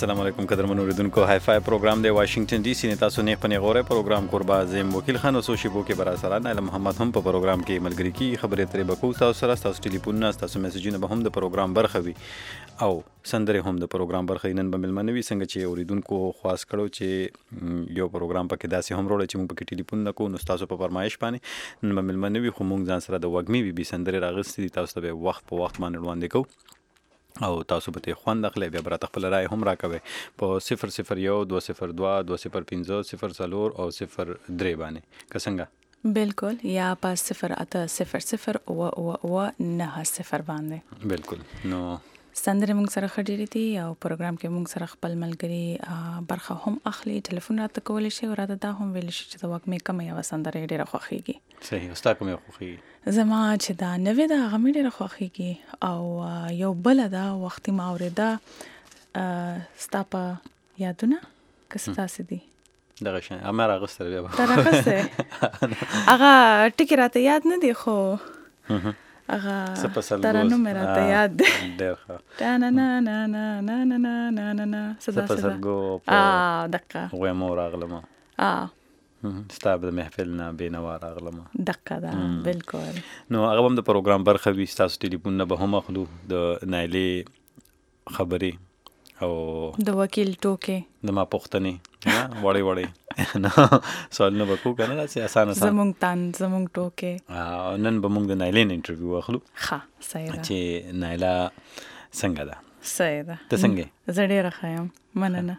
السلام علیکم قدرمن اوریدونکو های فای پروګرام دی واشنگټن ډي سي نه تاسو نه پنه غوړې پروګرام قربا زم وکیل خان اوسو شیبو کې برا سره نه محمد هم په پروګرام کې ملګری کی خبرې ترې بکو تاسو سره تاسو ټلیفون نه تاسو میسجونه به هم د پروګرام برخه وي او سندره هم د پروګرام برخه نن به ملمنوي څنګه چې اوریدونکو خاص کړو چې یو پروګرام پکې داسې هم وروړي چې موږ پکې ټلیفون نه کوو نو تاسو په فرمایش باندې نن به ملمنوي خو موږ ځان سره د وګمي بي سندره راغستې تاسو به وخت په وخت باندې وړاندې کوو او تاسو به ته خوند اخلي بیا برات خپل رائے هم راکوي په 001 202 205 0 او 03 باندې کسنګا بالکل یا په 0800 او 90 باندې بالکل نو سندره موږ سره خډيري دي او پروګرام کې موږ سره خپل ملګری برخه هم اخلي ټلیفون راته کول شي او راته دا هم ویل شي چې د وخت مې کم یا سندره ډیره خوخيږي صحیح استا کومه خوخيږي زما چې دا نوې دا غمې ډیره خوخيږي او یو بل دا وختي ما اوریدا ستاپا یادونه کستا سدي دغه شان امر اغستر بیا ترغسه هغه ټکی راته یاد نه دی خو هغه ترانو مې راته یاد دی ډېر ښه تا نه نه نه نه نه نه نه نه نه صدا دقه وې مور اغلم ستاب د محفل نه بینوا راغلم دقه دا بالکل نو هغه هم د پروګرام برخه وي تاسو ټلیفون نه به هم اخلو د نایلې خبرې او د وکیل ټوکې د ما پښتنې وړي نو سوال نه وکړو کنه چې اسانه زمونږ ټوکې نن به موږ د نایلې انټرویو اخلو ښه صحیح ده چې نایلا څنګه ده صحیح ده ته څنګه زه ډېره ښه یم مننه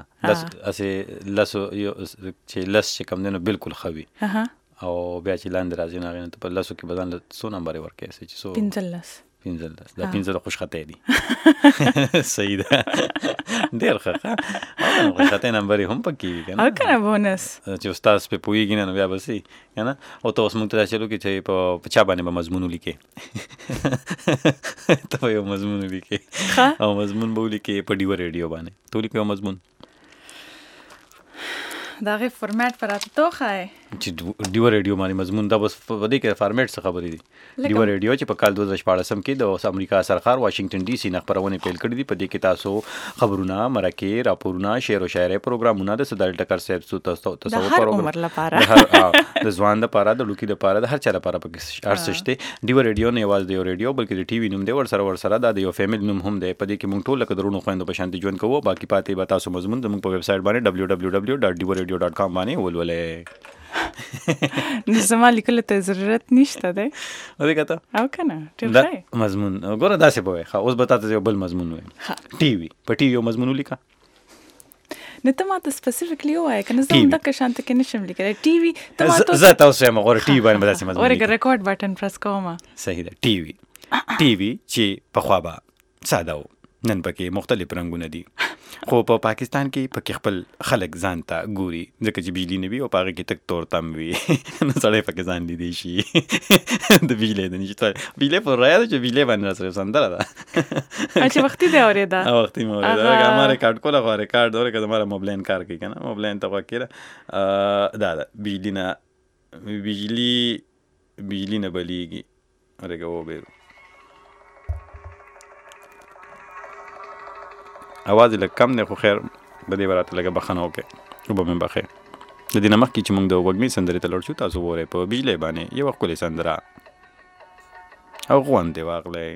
لاسو چې کم دنو بالکل خوي او بیا چې لاندې راځي نو غوښنه په لاسو کې بدن له 100 نمبر ورکې چې 15 دا 15 خوش خطه دي صحیح ده ډېر ښه او خوش خطه نمبر هم پکې کنه او کنه بونس چې استاد په پویږي نه بیا بسي کنه او تاسو موږ ته چلو کې چې په چا باندې به مضمون لیکي ته یو مضمون لیکي او مضمون به لیکي په ډیو ریډیو باندې تو لیکو مضمون دا غي فارمیټ پر اتوخه چې ډیو ریډیو باندې مضمون دا بس په دې کې فارمیټ څه خبرې دي ډیو ریډیو چې په کال 2014 کې د امریکا سرکار واشنگټن ډي سي نه خبرونه پیل کړې دي په دې کې تاسو خبرونه مرکه راپورونه شعر او شاعري پروګرامونه د سدل ټکر صاحب تاسو پروګرام لپاره د ځوان لپاره د لوکي لپاره د هر چا لپاره په ارسشته ډیو ریډیو نه یواز دی ریډیو بلکې د ټي وي نوم دی ور سره د یو فیملی نوم هم دی په دې کې موږ ټول لکه درونو خويندو په شانتي ژوند کوو باقي پاتې به تاسو مضمون زموږ په ویب سټ باندې www.divoradio.com باندې ولولې نسمه لیکل ته ضرورت نشته ده او دې کته او کنه ټیپ مضمون ګوره داسې به وي اوس به تاسو یو بل مضمون وي ټي وي په ټي وي یو مضمون لیکه نه ته ماته سپیسیفیکلی وای کنه زه هم دغه شانت کې نشم لیکل ټي وي ته ماته زه تاسو هم غوړ ټي وي باندې داسې مضمون ورګه ریکارډ بٹن پرس کوم صحیح ده ټي وي چې په خوا به ساده و نن پکې مختلف رنگونه دي خو په پاکستان کې پکې خپل خلک ځان ته ګوري ځکه چې بجلی نه وي او پاغه کې تک تور تم وي نو سړی پکې ځان لیدي شي د بجلی د نشته بجلی پر راځي چې بجلی باندې سره سندره ده چې وختي دی اوریدا وختي مو اوریدا هغه ریکارډ کوله خو ریکارډ دوره کې زموږ موبایل کار کوي کنه موبایل ته وکړه دا بجلی نه بلیږي ورګه و به اواز لږ کم دی خو خیر به دې براته لږه بخښنه وکړئ او به مې بخیر د دې نه مخکې چې موږ د وږمې سندرې ته لاړ شو تاسو وګورئ په بجلی باندې یوه ښکلې سندره او خوند یې واخلئ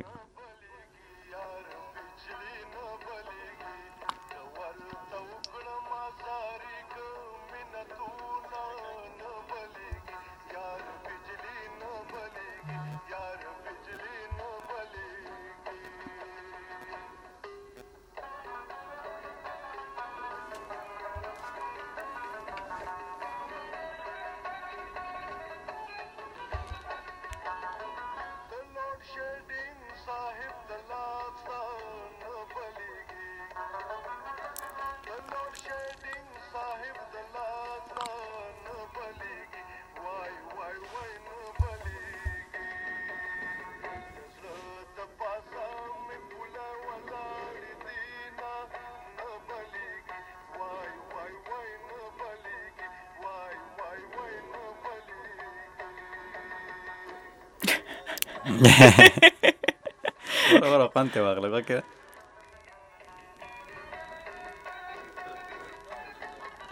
ورا خوانته واغله وکړه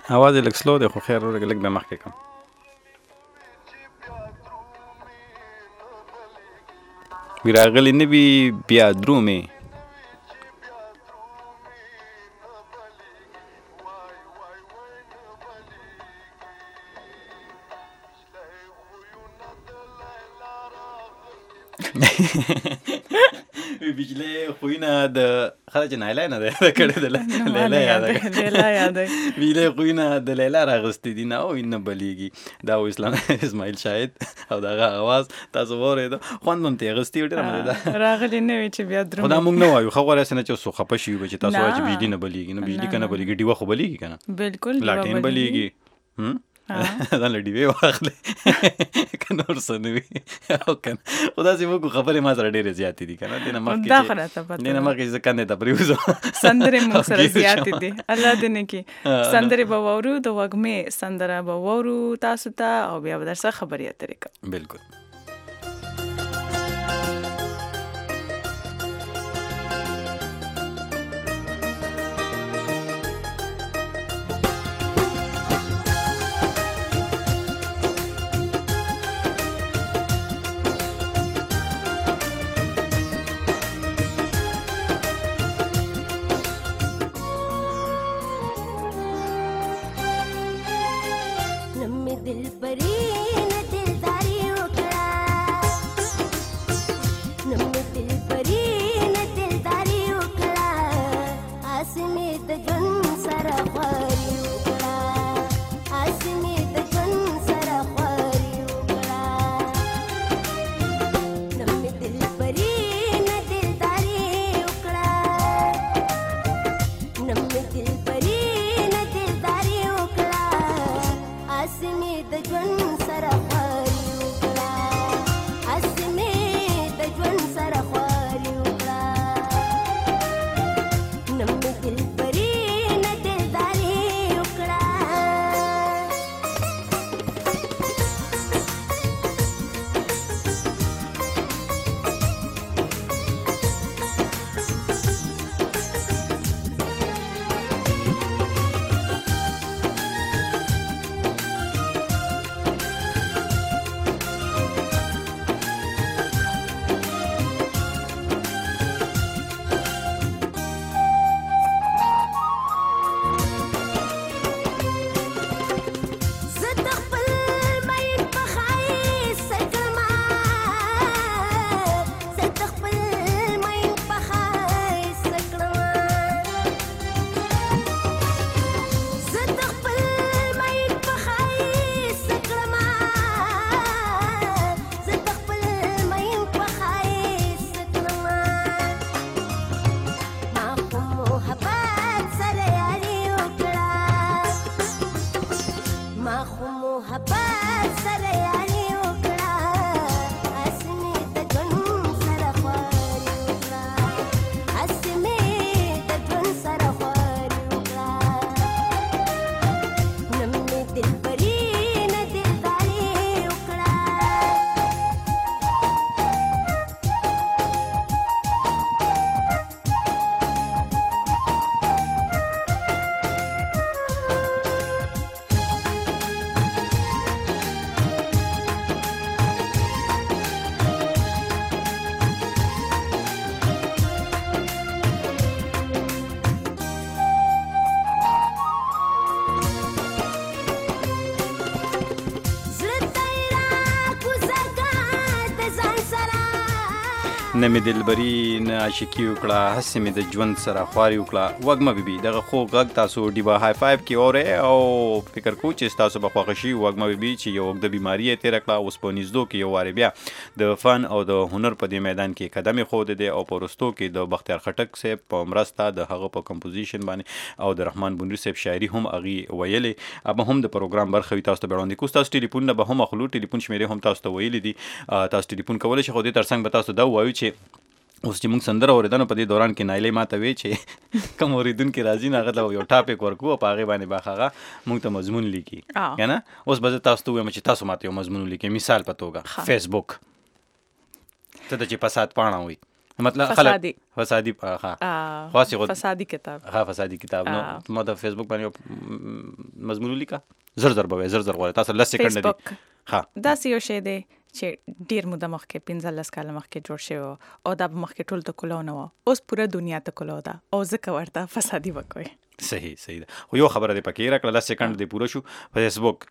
आवाज یې لږ سلو دی خو خیر لږ به مخکې کړم. وی راغلی نه وي بیا درومې بجلی خوینه د خلک نایله نه ده کړې د لیلا یاد بجلی خوینه د لیلا راغستې دي نه او نه بلیږي دا و اسلام اسماعیل شاهد او دغه اواز تاسو واورېدو خوند هم ترې اخیستي و ډېره مزه ده راغلی نه وي چې بیا درومې خو دا موږ نه وایو ښه غوره هسې نه چې اوس خفه شي چې تاسو وایئ چې بجلي نه بلیږي نه بجلي که نه بلیږي ډیوه خو بلیږي که نه بلکل لاټین بلیږي ځان له ډیوې واخلې که نور څه نه وي او که نه خو داسې موږ خبرې ما سره ډېرې زیاتې دي که نه دې نه مخکې چې زه کندې ته پرېوځم سندرې موږ سره زیاتې دي الله دې نه کړي سندرې به واورو د وږمې سندره به واورو تاسو ته او بیا به درسره خبرې اترې کوو. بلکل نه مې دلبري نه عاشقي وکړه هسې مې د ژوند سره خواري وکړه وږمه بیبي دغه خوږ غږ تاسو ډیبا های فایو کې اورئ او فکر کوو چې ستاسو به خوښه شي وږمه بیبي چې یو اوږده بیماري یې تېره کړه اوس په نږدو کې یو وارې بیا د فن او د هنر په دې میدان کې قدم یې ښودی دی او په وروستو کې د بختیار خټک صاحب په مرسته د هغه په کمپوزیشن باندې او د رحمان بونري صاحب شاعري هم هغې ویلې به هم د پروګرام برخه وي تاسو ته به وړاندې کوو ستاسو ټلیفونونه به هم اخلو ټلیفون شمېرې هم تاسو ته ویلي دي تاسو ټلیفون کولی شئ خو دې تر څنګ به تاسو دا ووایو چې اوس چې موږ سندره اورېده نو په دې دوران کې نایلې ما ته وی چې کوم اورېدونکي راځي نو هغه ته یو ټاپک ورکوو او په هغې باندې به هغه موږ ته مضمون لیکي که نه اوس به زه تاسو ته ووایم چې تاسو ما ته یو مضمون ولیکئ مثال په توګه فیسبوک ته د چې فساد پاڼه وي مطلب فسادي فسادي خاص غو فسادي کتاب فسادي کتاب نو ما د فیسبوک باندې مضمون لیکا زر غواړي تاسو لس سکند دی دا یو شی دی چې ډیر موده مخکې 15 کال مخکې جوړ شوی او دا مخکې ټول ته کولو نه و اوس پوره دنیا ته کولو ده او ځکه ورته فسادي وکوي. صحیح ده. خو یو خبره دی پکې راکړه 10 سکند دی پوره شو فیسبوک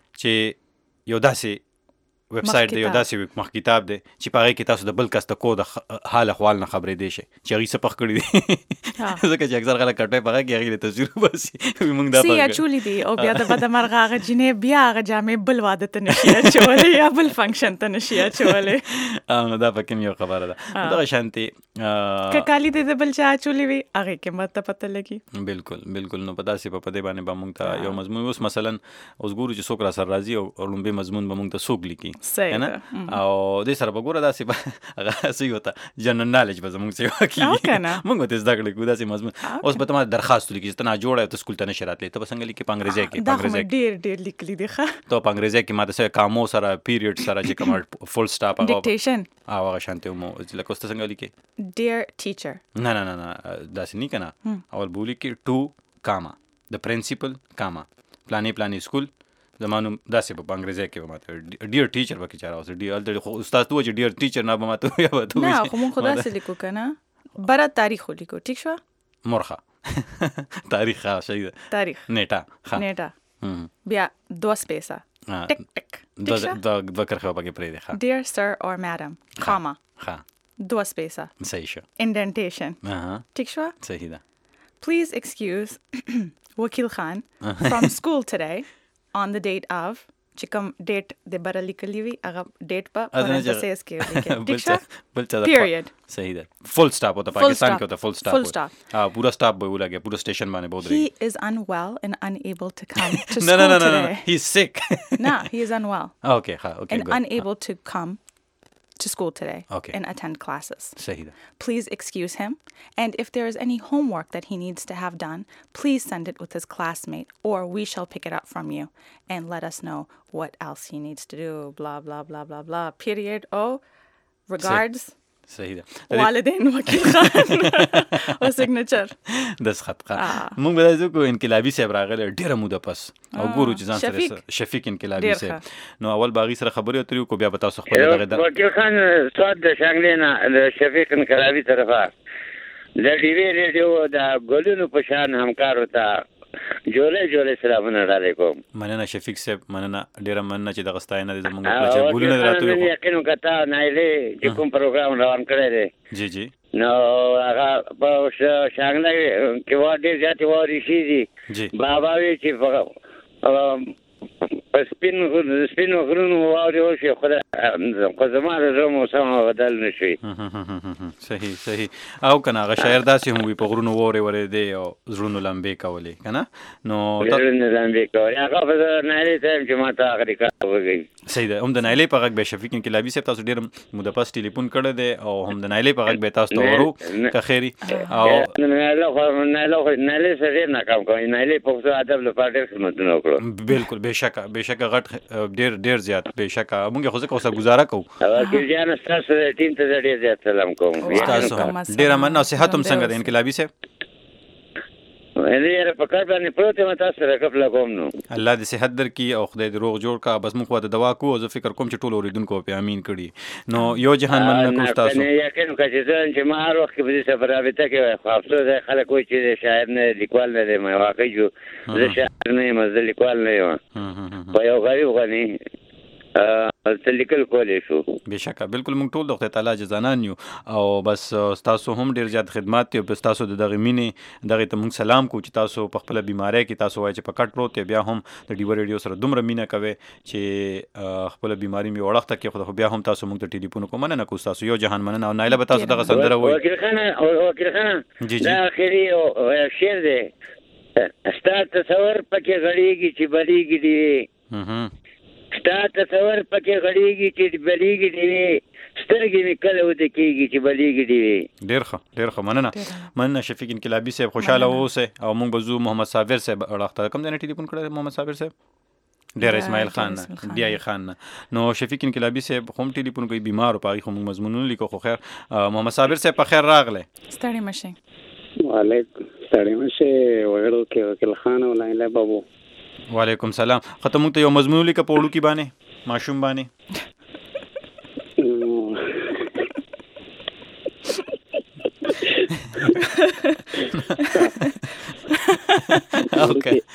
چې یو داسې ویب سایټ دی یو داسې مخ کتاب دی چې په هغه کې تاسو د بل کس ته کو د حال احوال نه خبرې دی شي چې هغه څه پخ کړی دي ځکه چې اکثر خلک کټوي په هغه کې هغه له تجربه باسي موږ دا سی اچولي دی او بیا د بد مرغه هغه جنې بیا هغه جامې بل واده ته نشي اچولې یا بل فنکشن ته نشي اچولې نو دا پکې یو خبره ده دا شانتي ککالی د بل چا اچولي وي هغه کې مته پته لګي. بالکل نو پتا سي په دې باندې به موږ ته یو مضمون اوس مثلا اوس ګورو چې څوک را سره راځي او لومبي مضمون به موږ ته څوک لیکي کنه او دې سره وګوره دا سی هغه سی وته جنرال نالج به موږ څه وکړي موږ ته زده کړو دا سی مضمون اوس به تاسو درخواست لیکي چې ته جوړه ته سکول ته نشی راتلی ته څنګه لیکي په انګریزي کې ډیر لیکلي دي ښه ته په انګریزي کې ماته سره کامو سره پیریډ سره چې کوم فول سټاپ هغه ډیکټیشن هغه شانته مو لکه اوس څنګه لیکي ډیر ټیچر نه دا سی نه کنه اول بولی کې ټو کاما د پرنسپل کاما پلانې سکول زمانو داسې په انګریزي کې به ماته ډیر ټیچر وکړي چاره اوس ډیر خو استاد ته چې ډیر ټیچر نه به ماته یا به نه خو مونږ خدا سره لیکو کنه برا تاریخ لیکو ټیک شو مرخه تاریخ شي تاریخ نیټه بیا 2 سپیسا ټک ټک د کرخه پکې پرې ده ډیر سر اور میډم کاما 2 سپیسا صحیح شو indentation ټیک شو صحیح ده. Please excuse Wakil Khan from school today on the date of چې کوم ډیټ د بره لیکلی وي هغه ډیټ په پرنتسیز کې لیکل پیریډ صحیح ده فل سټاپ ہوتا پاکستان کې ہوتا فل سټاپ پورا سټاپ به ولګي پورا سټیشن باندې بود رہی he is unwell and unable to come to school today. He's sick. No, he is unwell. Okay and good. Unable to come to school today and attend classes. صحیح ده. Please excuse him, and if there is any homework that he needs to have done, please send it with his classmate, or we shall pick it up from you and let us know what else he needs to do. Blah blah blah blah blah. Period. Oh, regards. صحیح ده. والدین وکیل خان او سیګنیچر د خطقه موږ به ځکه انقلابي صاحب راغله ډیره موده پس او ګورو چې ځان سره شفیق انقلابي صاحب نو اول باغی سره خبرې اترې کو بیا به تاسو خپل دغه وکیل خان صاد د شانګلینا د شفیق انقلابي طرفه د ډیوی ریډیو د ګلونو په شان همکار وتا جوړه سلامونه علیکم. مننه شفیق صاحب مننه ډیره مننه چې د غستاینه د زمونږ په ګلونه دراتو یو یقین کتا نایله چې کوم پروګرام روان کړی دی جی نو هغه په شانګلای کې و ډیر ځاتي وری شي بابا وی چې سپینو غرونو واوري او شي خو زماره زمو سم بدل نشي. صحیح او کنه هغه شاعر داسې هم وي په غرونو ووري دی او زړونو لمبې کولې کنه نو زړونو لمبې کولې هغه په نایلې ته چې ماته اخري کار وږي. صحیح ده. هم د نایلې په غږ به شفیق انقلابي صاحب تاسو ډیر موده پس ټلیفون کړی دی او هم د نایلې په غږ به تاسو ته ورو که خیری او نایلې سره نه کار کوي نایلې په ادب لپاره ډیر خدمتونه وکړو. بالکل بهشکه غټ ډیر زیات بهشکه موږ خو ځکه اوسه گزاره کوو. او ځان تاسو ټیم ته ډیر زیات سلام کوم. تاسو ډیر مننه صحت هم څنګه د انقلابي صاحب ولې په کار باندې پروت ما تاسو سره خپل کوم نو الله دې صحت درکړي او خدای دې روغ جوړ کا بس موږ د دوا کو او زه فکر کوم چې ټول اوریدونکو په امین کړي نو یو جهان مننه کوم تاسو نه یقین کوم چې ما هر وخت په دې سفر رابطه کې خو افسوس خلک وایي چې شاعر نه لیکوال نه دی ما واقعي جو زه شاعر نه یم زه لیکوال نه یم په یو غریب غني لیکل کولای شو. بهشکه بالکل موږ ټول د خدای تعالی جزانان یو او بس تاسو هم ډیر زیات خدمات دی بس تاسو دغه مینې دغه ته موږ سلام کو چې تاسو په خپل بیماری کې تاسو وایي چې په کټ پروت بیا هم د ډیو ریډیو سره دومره مینه کوي چې خپل بیماری می وړخته کې خو بیا هم تاسو موږ ته ټلیفون کوم نه کو تاسو یو جهان مننه او نایله به تاسو دغه سندره وایي. وکیل خان دا اخري او شعر دی ستاسو تصور پکې غړيږي چې بلیږي دی ستا تصور پکې غړيږي چې بلیږي دی سترګې مې کله وته کېږي چې بلیږي دی. ډیر ښه مننه شفیق انقلابي صاحب خوشاله اوسه او موږ بزو محمد صابر صاحب اړخته کوم ځای ټلیفون کړی محمد صابر صاحب ډیر اسماعیل خان نه ډی ای خان نه. نو شفیق انقلابی صاحب هم ټلیفون کوي بیمار او پاغي خو مضمونونه لیکو. خو خیر محمد صابر صاحب په خیر راغله. ستړي مشه. وعلیکم ستړي مشه وګړو کې وکیل خان او لایلا بابو. وعلیکم سلام. ختمو ته یو مضمون لیکه په وړو کې باندې ماشوم باندې. اوکې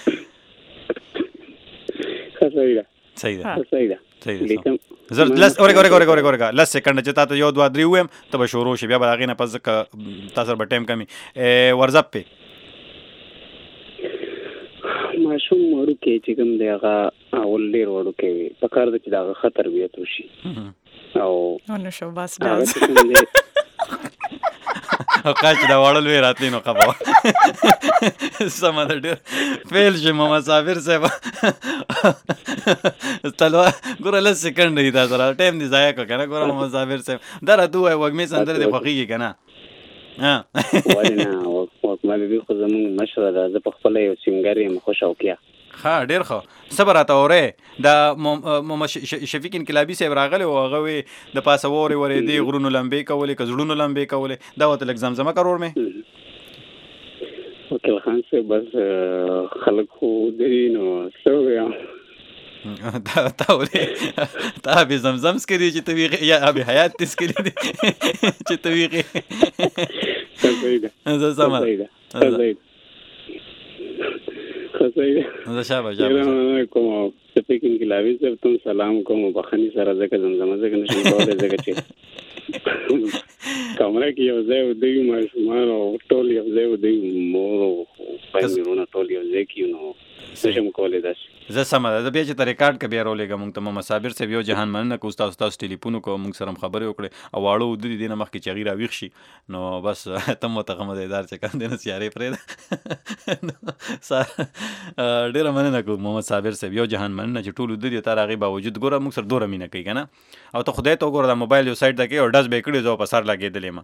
صحیح ده. زر لس اورګه لس سکند چې تاسو یو 2 3 ویم ته به شروع شي بیا به هغه نه پس تاسو به ټایم کمی ورزپ په ماشوم ورو کې چې کوم دی هغه اول ډیر ورو کې په کار د چې دا خطر بیا تو شي او نو شو بس داز او قاچ دا وړل وی راتلی نو قبا سم ده ډیر فیل شي محمد صابر صاحب تلوا ګور له سکند دی دا سره ټایم دی ضایع کنه ګور محمد صابر صاحب دا راته وای وګمې سندره دی خوخیږي کنه ولنا وکما به خو زمون مشره ده ز په خپل یو سنگر یم خوش او کیا ها ډیر خو صبر راته اوره دا محمد شفیق انقلابی صاحب راغله او هغه د پاسه وره دی غرونو لمبې کولې کزړونو لمبې کولې دا وته لګ زمزمه کرور مې وکیل خان صاحب بس خلق خو دی نو سو یا تا به زمزم سکری چې تویغه یا ابي حیات تسکری دي چې تویغه زه سم زه شابه کوم شفیق انقلابی صاحب تم سلام کوم بخنی سره ځکه زمزمه ځکه نشم کولای ځکه چې کمره کې یو ځای دی ماشومان او ټول یو ځای دی مور او پنځونه ټول یو ځای کې نو نشم کولای داس زه سم ده بیا چې ته ریکارډ کې بیا رولېږه مونږ ته محمد صابر صاحب یو جهان مننه کو تاسو ټلیفون کو مونږ سره خبرې وکړې او واړو د دې نه مخکې چې غیر اویښ شي نو بس ته مو ته مزیدار چې کم دینه سیارې پرې ډیره مننه کو محمد صابر صاحب یو جهان مننه چې ټول د دې تر هغه باوجود ګوره مونږ سره دوره مینه کوي کنه او ته خدای ته ګوره د موبایل یو سایت ته کې او ډز به کړی زو په سر لګېدلې ما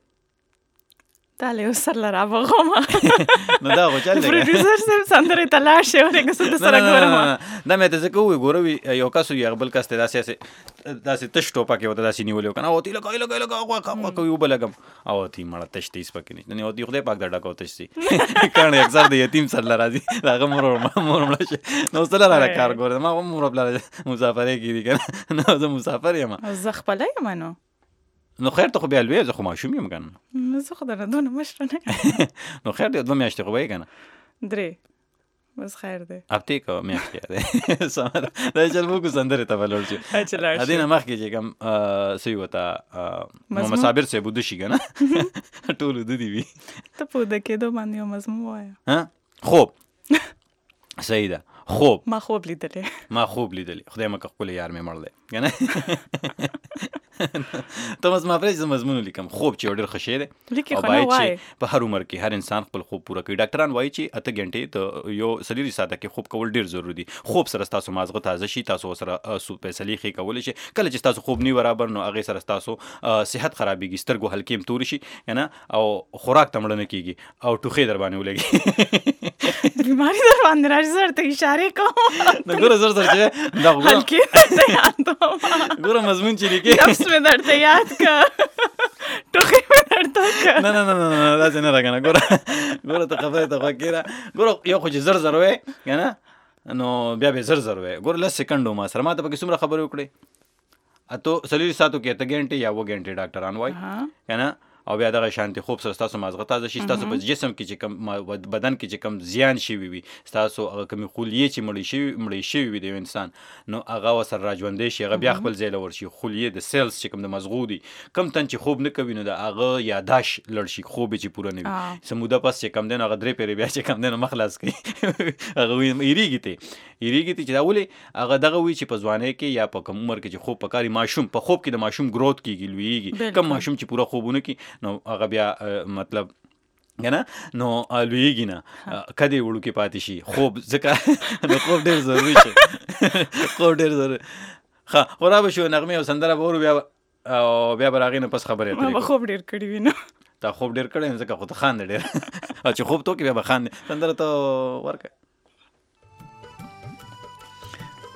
تاله وسر لرا بغوما نو دا غوچل دی پروډوسر سم سندره تلاشه ورګه ست سره ګورم دا مې ته څه کوی ګوروي یو کاسو یو بل کاست داسې تش ټوپا کې وته داسې نیولې کنه او تی لګا کوي وبلګم او تی مړه تش تیس پکې نه او دی خدای پاک دا ډکو تش سي کانه اکثر د یتیم سره راځي دا مور مړه شي نو سره را کار ګور ما مور بل مسافرې کیږي کنه نو زه مسافر یم زه خپل یم نو نو خیر ته خو بیا لوی زه خو ماشوم یم کنه زه خو درنه دونه مشر نه نو خیر دې 2 میاشتې خو به کنه درې بس خیر دی اپتی کو میاشتې ده سمه دا چل مو کو سندره ته ولور شي اچلار ادینه مخ کې چې کم سی وتا محمد صابر سے بود شي کنه ټول د دی وی ته په د کې دوه باندې مضمون وایا ها خوب صحیح ده خوب ما خوب لیدلې خدای مکه خپل یار مې مړ دی کنه ته ما پرې مضمون لیکم خوب چې ډېر خوشی دی او باید چې په هر عمر کې هر انسان خپل خوب پوره کوي ډاکټران وایي چې 8 غنټې ته یو سلیری ساده کې خوب کول ډېر ضروری دي خوب سره تاسو مازغه تازه شي تاسو سره فیصله خې کول شي کله چې تاسو خوب نه برابر نو هغه سره تاسو صحت خرابېږي سترګو حلقې متور شي کنه او خوراک تمړنه کیږي او ټوخې در باندې ولګي بیماری در باندې راځي زر ته اشاره کوم نو ګوره زر چې دا ګوره مضمون چې لیکي में दर्द याद का टोके में दर्द का نه دا څنګه راګنه ګوره ته خبره ته وکړه ګوره یو خو چې زر وې کنه نو بیا به زر وې ګوره لس سکندو ما سره ما ته پکې څومره خبرې وکړې اته سلیری ساتو کې ته غنټه یا و غنټه ډاکټران وای کنه او بیا دغه شانتي خوب سره تاسو مازغه تازه شي تاسو په جسم کې چې کم بدن کې چې کم زیان شي وي تاسو هغه کمی خلیه چې مړی شي وي د انسان نو هغه وسر راځوندې شي هغه بیا خپل ځای لور شي خلیه د سیلز چې کم د مزغو دي کم تن چې خوب نه کوي نو د هغه یاداش لړ شي خوب چې پوره نه وي سموده پس چې کم دین هغه درې پیری بیا چې کم دین مخلاص کوي هغه یریږي چې دا ولې هغه دغه وی چې په ځوانۍ کې یا په کم عمر کې چې خوب پکاري ماشوم په خوب کې د ماشوم گروث کیږي لویږي کم ماشوم چې پوره خوبونه کوي نو هغه بیا مطلب کنه نو لویږي نه کدی وړو کې پاتې شي خوب ځکه نو خوب ډېر ضروري شي خوب ډېر ضروري ښه خراب شو نغمه او سندره ورو بیا او بیا براغې نه پس خبرې اترې ما خوب ډېر کړی وینم تا خوب ډېر کړی ځکه خو ته خان ډېر او چې خوب تو کې بیا بخان سندره ته ورکه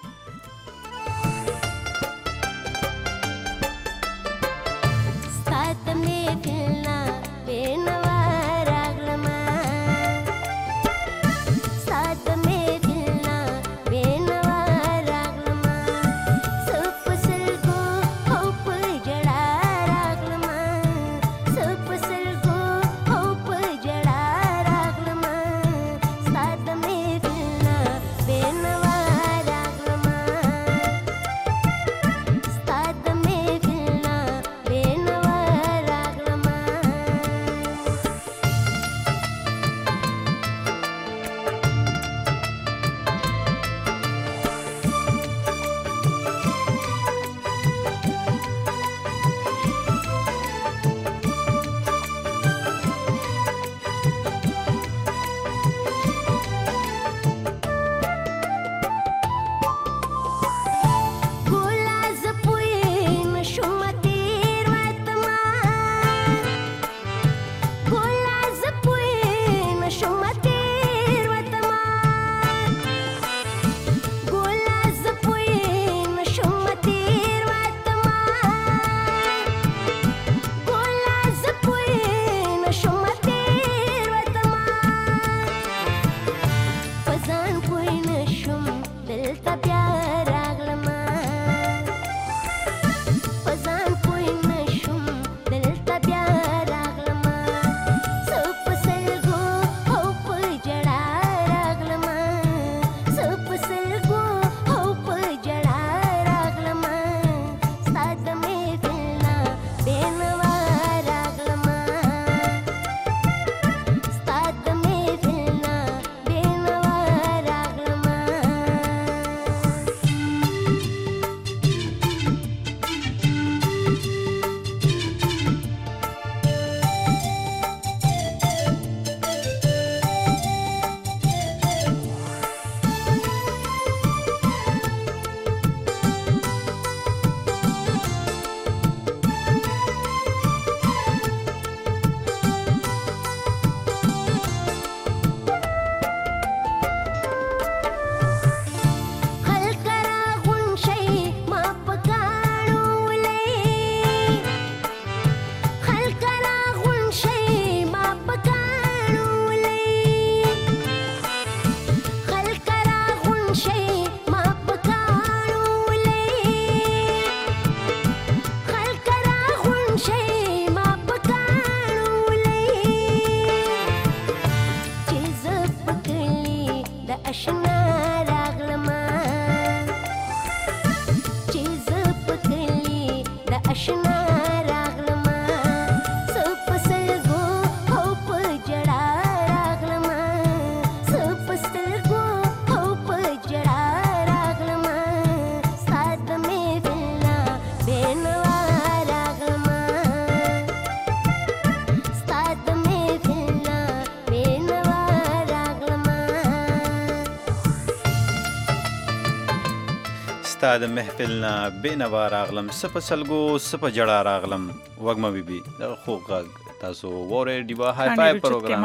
اشنا راغلما چیز پکلی د اشنا راغلما سپ سلګو او په جړا راغلما سپ سلګو او په جړا راغلما سات مې ویلا بینوا راغلما سات مې ویلا بینوا راغلما ستا د محفل نه بېنوا راغلم څه په سلګو څه په جړا راغلم وږمه بیبي دغه خوږ غږ تاسو واورئ ډیوا های فای پروګرام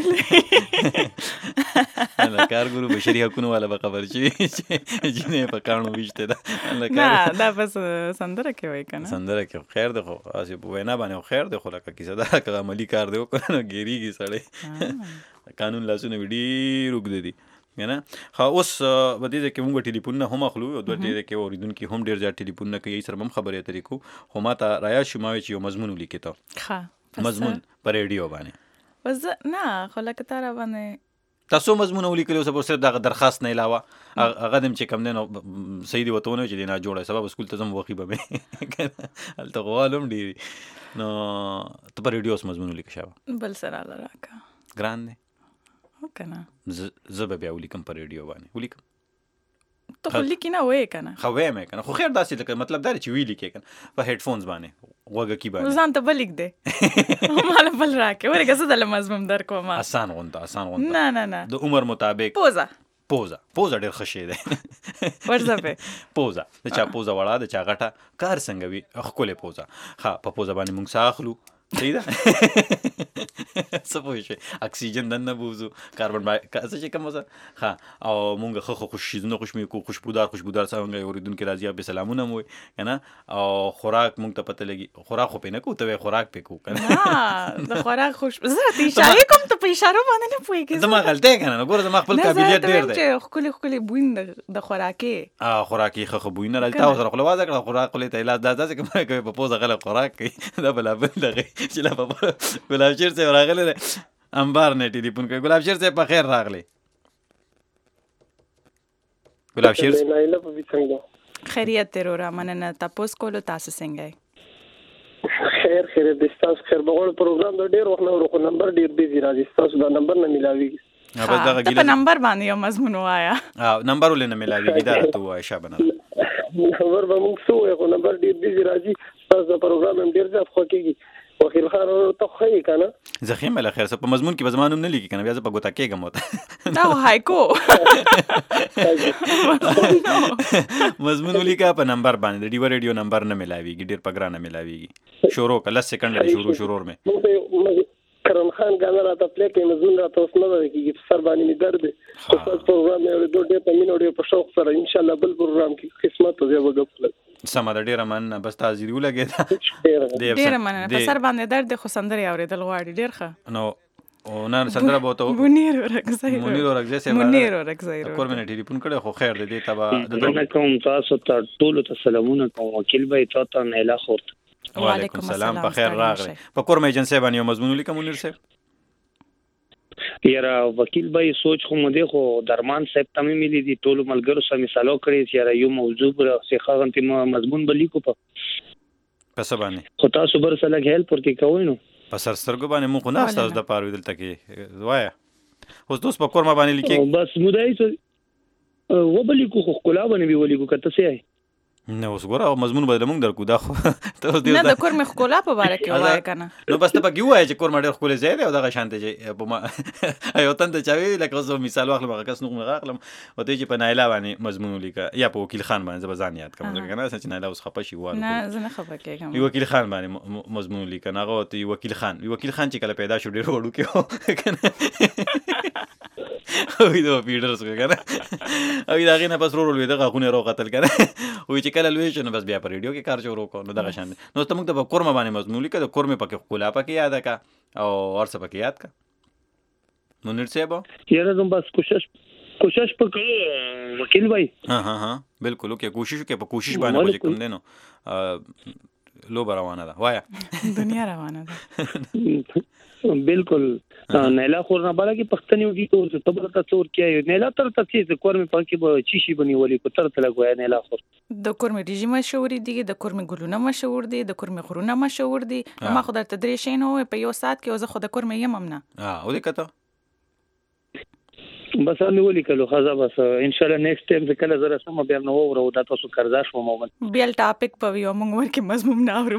کارګرو بشري حقونو والا به خبر شي چې جنې په کاڼو ویشته ده نه دا بس سندره کې وای کنه سندره کې خیر ده خو اسی په وینا باندې خیر ده خو لکه کیسه ده که عملی کار دی وکړه نو ګیریږي سړی قانون لاسونه وي ډېر اوږده دي کنه خو اوس په دې کې موږ ټلیفون نه هم اخلو او دوه دې کې اوریدونکي هم ډېر زیات ټلیفون نه کوي سره هم خبرې اترې کوو خو ما ته رایاد شوماوي چې یو مضمون ولیکې ته ښه مضمون په ریډیو باندې بس نه خو لکه تاره باندې تاسو مضمون ولیکلو اوس صرف دغه درخواست نه علاوه هغه دم چې کم نه صحیح دی وته نه چې نه جوړه سبب سکول ته زم وخی به مې الته غوالم دی نو ته په ریډیو اوس مضمون ولیک شاو بل سره راکا ګران دی کنه زه به بیا ولیکم په ریډیو باندې ولیکم ته خو لیکې نه وې کنه خو وایم کنه خو خیر داسې لکه مطلب دا چې ویلی کې کنه په هډ فونز باندې وګه کی باندې ځان ته بل لیک دې مال بل راکې ورګه زه د مضمون در کوم آسان غونډه نه د عمر مطابق پوزا ډېر خشه ده ورځه په پوزا د چا پوزا وړه د چا غټه کار څنګه وي خپل پوزا ها په پوزا باندې موږ ساخلو صحیح ده څه پوه شئ اکسیجن دننه بوځو کاربن څه چې کوم ها او موږ خو خوشیزونه خوشمې کو خوشبودار څنګه اوریدونکو راځي به سلامونه مو کنه او خوراک موږ ته پته لګي خوراک خو پینې کو ته خوراک پې کو کنه د خوراک خوش زه ته اشاره کوم ته په اشاره باندې نه پوهیږم زما غلطه کنه ګوره زما خپل قابلیت ډېر دی چې خپل بوین د خوراکي خوراکي خو بوین راځي تاسو سره خپل وازه کړه خوراک له ته علاج داسې کوم په پوزه غل خوراک کوي دا بل دغه چې لا په ګلاب شیر سے راغله انبار نه ټلیفون کوي ګلاب شیر سے په خیر راغله ګلاب شیر خیریت تیرورا مننه تاسو کولو تاسو څنګه خیر د تاسو خیر بغول پروګرام د ډیر وخت نه ورکو نمبر ډیر بیزی راځي تاسو دا نمبر نه ملاويږي بس دغه ګیله په نمبر باندې یو مضمون وایا نمبر ولنه ملاويږي دا ته وای شابه نمبر به موږ سو یو نمبر ډیر بیزی راځي تاسو د پروګرام ډیر ځف خو کېږي وکیل خان ته خو یې کنه زخیم له خیر څه په مضمون کې بزمانوم نه لیکي کنه بیا زه په ګوتا کېږم وته دا هایکو مضمون ولیکا په نمبر باندې د ډیو ریډیو نمبر نه ملاويږي ډیر پګرانه ملاويږي شروع کله سکند شروع مې کرم خان غانا راته پلی کې مضمون راته اوس نه ورکیږي سر باندې می درد تاسو پروګرام یې ډېر په مینه ډېر په شوق سره ان شاء الله بل پروګرام کې قسمت ته وګورئ سم ده ډیره مننه بس تاسو دی ولګید ډیره مننه په سر باندې درد خو سندري اوریدل غواړي ډیر ښه نو او نه سندره بوته منیر ورکزای کور مې ټلیفون کړه خو خیر دې تبا د کوم تاسو ته ټول ته سلامونه کوم وکیل به تاسو نه لا خورت وعلیکم السلام په خیر راغلی په کور مې ایجنسی باندې یو مضمون لیکم منیر صاحب یاره وکیل به سوچ خو مده خو درمان صاحب تمه ملي دي ټول ملګرو سره مثالو کړی چې یاره یو موضوع پر څخه غنتی مضمون بلی کو په پس باندې خو تاسو بر سره هیلپ ورته کوئ نو په سرسترګو باندې مو خو نه تاسو د پاره دلته کې وایا اوس دوس په کور ما باندې لیکي بس مودای څه و بلی کو خو کلا باندې وی ولی کو کته سي نه اوس ګوره مضمون بدل موږ درکو دا خو ته اوس نه د کور مې خپلا په باره کې وای کنه نو بس ته پکې وای چې کور مډر خپل ځای دی او دغه شانته چې په ما ایو تند چاوي لکه زه مثال واخلم هغه کس نو غاخلم وته چې په نایلا باندې مضمون لیکه یا په وکیل خان باندې زبزان یاد کوم کنه چې نایلا اوس خپه شي واره نه زه نه خپه کېږم وکیل خان باندې مضمون لیکه نه غوته وکیل خان چې کله پیدا شو ډیر وړو کې کنه وې دا پیډرس کنه او دا غینه پس رول وې دغه خونه رو قتل کنه وې چې کله لوي شنو بس بیا پر ریډیو کې کار شروع کو نو دغه شان نو ته موږ د کورمه باندې مضمون لیکه د کورمه پکې کولا پکې یاد کا او ورڅ پکې یاد کا منیر صاحب یاره زم بس کوشش وکړو وکیل بھائی ها بالکل اوکې کوشش باندې کوم دینو لو روانه ده وایا دنیا روانه ده بالکل نیلا خور نه بالا کې پښتني وږي ته تبر ته څور کې نیلا تر ته چې کور مې پکې به چی شي بني ولي کو تر ته لګوي نیلا خور د کورمې ریجی مشهور دي د کورمې ګلونه مشهور دي د کورمې غرونه مشهور دي ما خو درته درې شي نه په یو سات کې زه خو د کورمې یم هم نه او دې کته بس مې ولي کلو خزا بس ان شاء الله نیکسټ ټایم چې کله زره سم بیا نو ورو دا تاسو قرضاش مو مومن بیا ټاپک په یو موږ ورکه مضمون نه اورو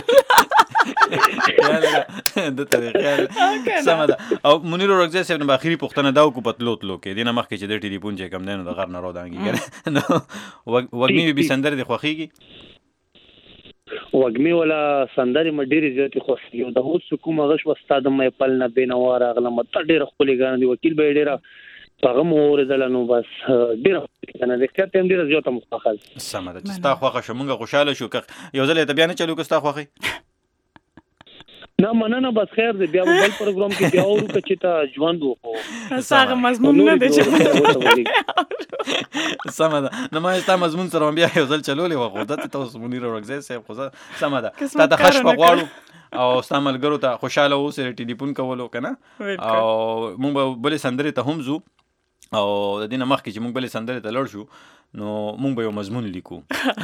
د طریقې سمدا او منیر ورګزه صاحب نو اخیری پښتنه دا کو پتلو تلو کې دینه مخ کې چې د ټلیفون چې کم نه د غر نه رو دانګي نو وګنی به سندر د خوخيږي وګمی ولا سندري مډيري زیاتې خوښ یو د هوڅ کومه غش واستاد مې پل نه بینوار اغله مت ډېر خپل غان دي وکیل به ډېر هغه مور دلنو بس ډیر کنه د کته هم ډیر زیاته مخاخل سمه ده چې ستا خوخه شومږه خوشاله شو یو ځل ته بیا نه چلو که ستا خوخه نه مننه بس خیر دی بیا بل پروګرام کې بیا اورو چې تا ژوند وکړو ساغه مضمون نه دی سمه ده نو ما ستا مضمون سره بیا یو ځل چلولې وخو د تاسو منیر ورګزه صاحب خو سمه ده تا د خش په غواړو او ستا ملګرو ته خوشاله اوسه ټلیفون کولو کنه او مونږ بل سندري ته هم زو او د دینه مخکې چې مونږ بل سندري ته لړ شو نو مونږ به یو مضمون لیکو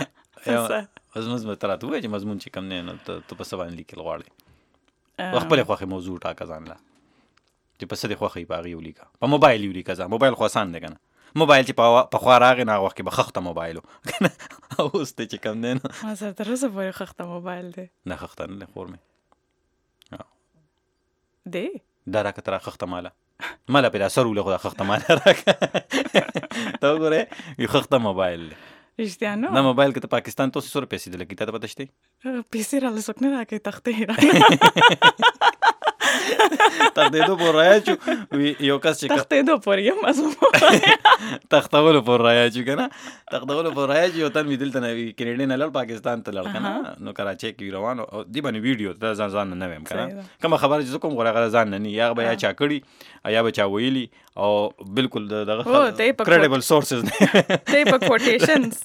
مضمون ترته وای چې مضمون چې کم نه نو ته په سبا لیکل غواړي خپل خوخه موضوع ټاکه ځان لا چې په سده خوخه باغي ولیکا په موبایل ولیکا ځا موبایل خو آسان دی کنه موبایل چې په خوا راغی نه وخت کې بخخته موبایل کنه اوس ته چې کم نه نو ما سره تر اوسه پورې خخته موبایل دی نه خخته نه خور مې دی دا راکه تر خخته مالا پیدا سرو له خدا خخته مالا راکه ته وګوره یو خخته موبایل رښتیا نو نه موبایل کې ته پاکستان تو 100 پیسې د لګی ته پته شته پیسې را لسک نه راکې تختې تختې دو پر راځو یو کس چې تختې دو پر یم مزمو تختولو پر راځو کنه تختولو پر راځو یو تن دلته نه کینیډا نه لړ پاکستان ته لړ کنه نو کراچي کې روانو دی باندې ویډیو ته ځان نه ویم کنه کوم خبر چې کوم غره ځان نه یا به یا چا کړي یا به چا ویلي او بالکل دغه کریډیبل سورسز ته په کوټیشنز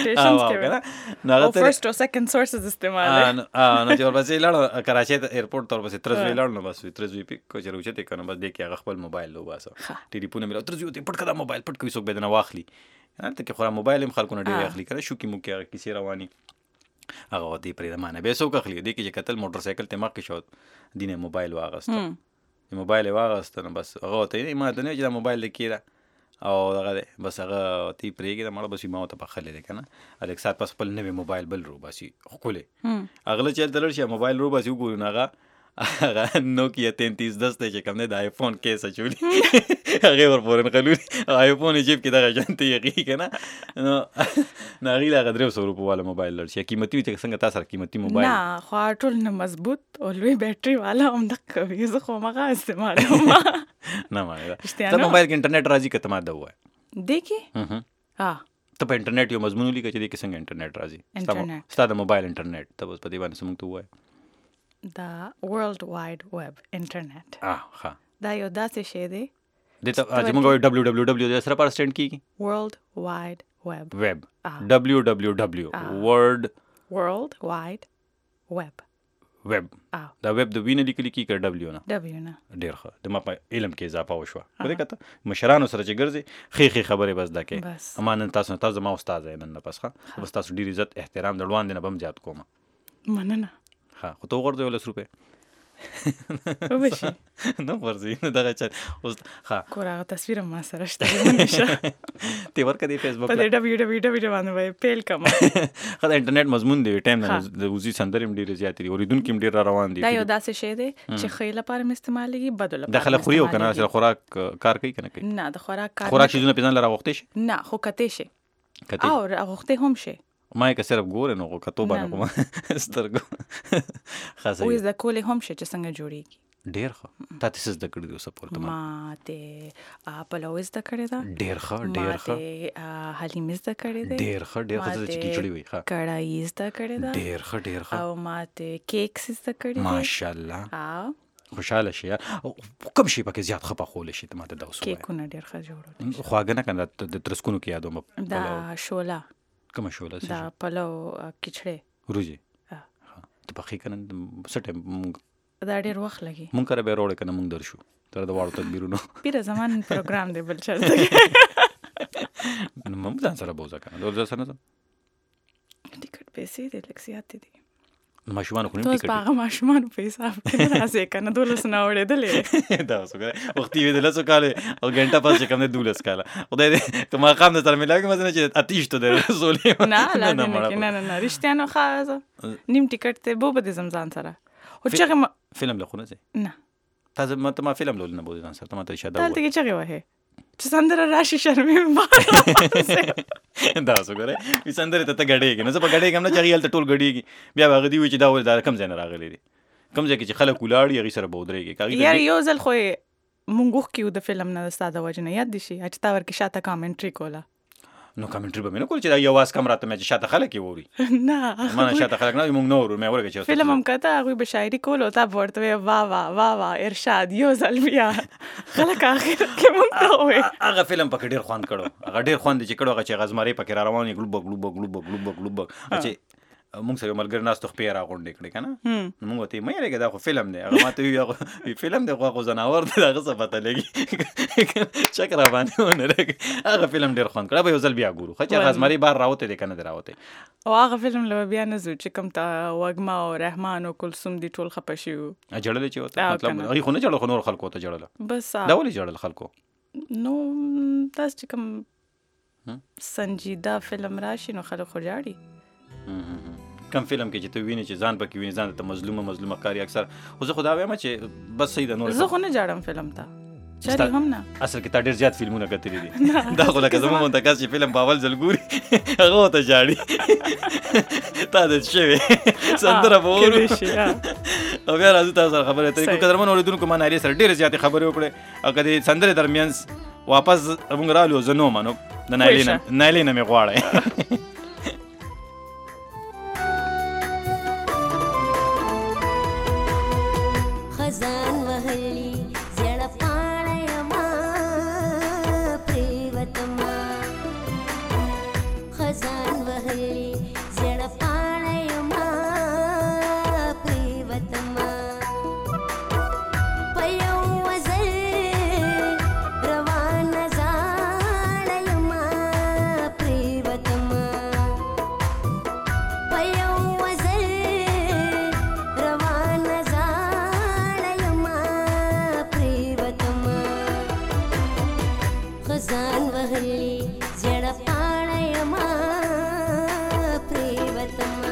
کې نو فرست او سیکنډ سورسز استعمال نو چې ورپسې لړ کراچي ته ایرپورټ تر پسې ترځوي لړ نو بس ترځوي په چې روچته کنه بس دې کې خپل موبایل لو باسه ټلیفون مې ترځوي ته پټ کړه موبایل پټ کوي څوک به نه واخلي ته کې خو موبایل هم خلکو نه ډېر اخلي کنه شو کې مو کې کیسه رواني هغه دې پرې د معنی به څوک اخلي دې کې چې قتل موټر سایکل ته مخ کې شو دینه موبایل واغست موبایل واغست نو بس هغه ته ما ته نه چې موبایل لیکيره او هغه بس هغه تی پرېږي د مړه بس ما ته پخلې ده کنه الکسات پس خپل نوې موبایل بل رو باسي خولې اغله چې دلر شي موبایل رو باسي وګورو هغه نوکیا 3310 ته چې کوم نه د آیفون کیسه چولی هغه ورپورن قالو آیفون جیب کې دغه جنته یقی کنه نو ناغي لا غدرو 100 روپے والا موبایل لړ شي قیمتي چې څنګه تاسو قیمتي موبایل نه خو ټول نه مضبوط او لوی بیټري والا هم دغه وي زه خو مغه استعمالوم نه ما ته موبایل کې انټرنیټ راځي کته ما ده وای دیکي ته په انټرنیټ یو مضمون لیکي چې د کې څنګه انټرنیټ راځي ستاسو موبایل انټرنیټ ته بس په دې باندې سمون ته وای the World Wide Web Internet ها دا یو داسې شی دی دته چې موږ www د سره پر سټینډ کیږي World Wide Web www World Wide Web دا ویب د وینه لیکل کی کړه ډبلیو نه ډیر ښه د ما په علم کې اضافه وشوه په دې کته مشرانو سره چې ګرځي خې خبره بس دکې امانه تاسو ما استاد نن نه پسخه بس تاسو ډیر عزت احترام دروان دي نه بم زیات کوم مننه ها خو تو ورته 100 روپے وبشي نو ورزي نه دغه چا اوس ها کوراغه تصویر ما سره شته نشه تی ورکه دی فیسبوک په www باندې وای پیل کما خدای انټرنیټ مضمون دی ټایم د وزي سندرم ډیر زیات دي اوریدونکو ډیر روان دي دا یو داسې شی دی چې خیله لپاره استعمالېږي بدل لپاره داخله خوري او کنه سره خوراک کار کوي کنه کوي نه د خوراک شیزونه پیژن لره وخت شي نه خو کته شي او وخت هم شي ما یې صرف ګوره نو کتو باندې کوم سترګو خاصه وې د کولې هم شي چې څنګه جوړیږي ډیر ښه تاسو زده کړی اوس په ورته ما ته پلو زده کړی دا ډیر ښه حلیم زده کړی دی ډیر ښه چې کیچړی وي ښه کړای زده کړی دا ډیر ښه او ما ته کیکس زده کړی دی ماشاءالله خوشاله شي کوم شي پکې زیات خپه خول شي ته ماته دا اوس کیکونه ډیر ښه جوړول خواګه نه کنه د ترسکونو کې یادوم دا شولا کوم شولا دا پلو کچړې روزي ته پخې کنه سټه دا ډیر وخت لګي مونږ کرے به روړ کنه مونږ درشو تر د واړو تدبیرونو پیره زمان پروګرام دی بل چرته نو مم ځان سره بوزه کنه دوه سره نه ټیکټ پیسې دې لږ زیاتې دي ماشومان خو نه ته اوس ټیکټ په هغه ماشومانو په حساب کې نه راځې که نه 12 نه اورېدلې دا وسوګه وختي وی د لاسو کاله او غنټه پاس کوم د 12 کاله خدای دې کما قام د تر ملاګي مزنه چې اتیش ته د رسولې نه لا نه نه رښتیا نو خاصه نیم ټیکټ ته بو به زمزان سره او چې فلم له خونه ځي نه تاسو ما فلم لول نه بوزي ځان سره ته شاده دلته کې چغه وه چې سندره راشي شرمې ما دا وسوګه وی سندره ته غړېږي نو زه په غړېږم نه چغیل ته ټول غړېږي بیا هغه دی چې دا ول دا کم ځای نه راغلي دي کم ځای کې چې خلک ولاړ یې سره بودريږي یار یو ځل خو مونږ کېو د فلم نه ستاده وجنه یاد دي شي چې تا ورکه شاته کامنټري کوله نو کامنټري به مې نه کول چې دا یو واس کم راته مې شاته خلک یې ووري نه ما شاته خلک نه مونږ نو ورو مې ورګه چې فلم هم کته هغه به شاعري کول او تا ورته وا وا وا وا ارشاد یو ځل بیا خلک اخر کې مونږ ته وې هغه فلم پکې ډیر خوان کړو هغه ډیر خوان دي چې کړو هغه چې غزماري پکې را روانې ګلوب چې مونږ سره ملګری ناس ته خپې را غونډې کړې کنه مونږ ته مې راګه دا خو فلم دی هغه ماته یو فلم دی خو زناور دی هغه څه پته لګي چکر باندې ونه راګه هغه فلم ډیر خوان کړو به یو ځل بیا ګورو خو چې غزماري بار راوته دی کنه دراوته او هغه فلم له بیا نه زو چې کوم تا وګما او رحمان او کلثوم دی ټول خپشیو جړل چې وته مطلب هغه خو نه جړل خو نور خلکو ته جړل بس دا ولې جړل خلکو نو تاسو چې کوم سنجیده فلم راشي نو خلک خو جاړي کم فلم کې چې ته ویني چې ځان پکې ویني ځان ته مظلومه کاری اکثر خو زه خدا وایم چې بس صحیح ده نور زه خو نه جاړم فلم ته چاري هم نه اصل کې تا ډېر زیات فلمونه کتلي دي دا خو لکه زموږ منتقد چې فلم په اول ځل ګوري هغه ته جاړي تا د شوی سندره به ورو او بیا راځو تاسو سره خبرې ته کو قدرمن اوریدونکو ما ناری سره ډېرې زیاتې خبرې وکړې او کدی سندره درمیان واپس موږ رالو زه نو مانو د نایلینا مې غواړی خزان وهلی زړه پاڼه ما پریوتما خزان وهلی زړه پاڼه ما پریوتما پيو وزل روان زاړل ما پریوتما پيو وزل روان خزان وهلی زړه پاڼه ما پریوتما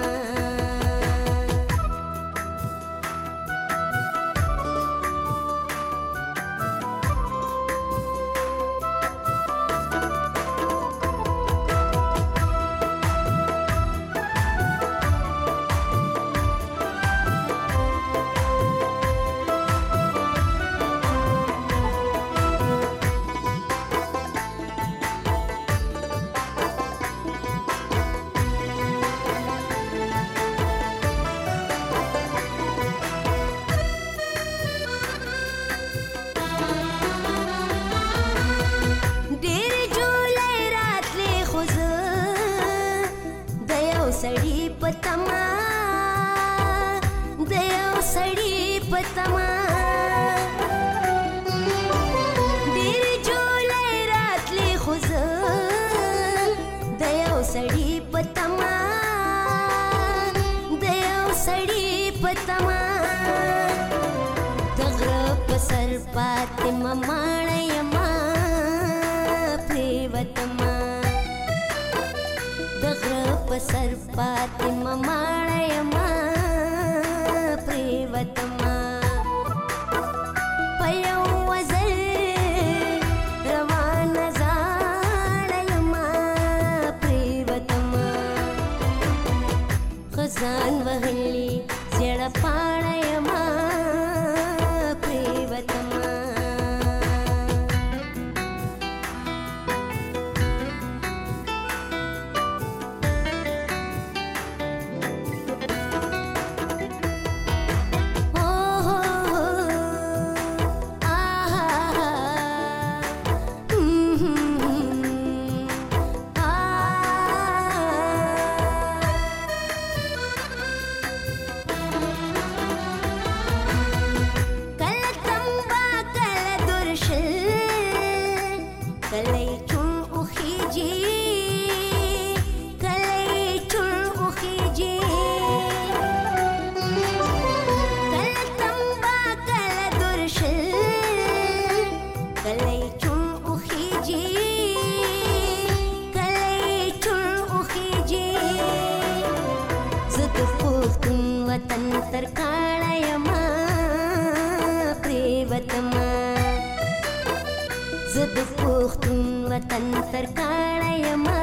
وطن تر کاڼه یما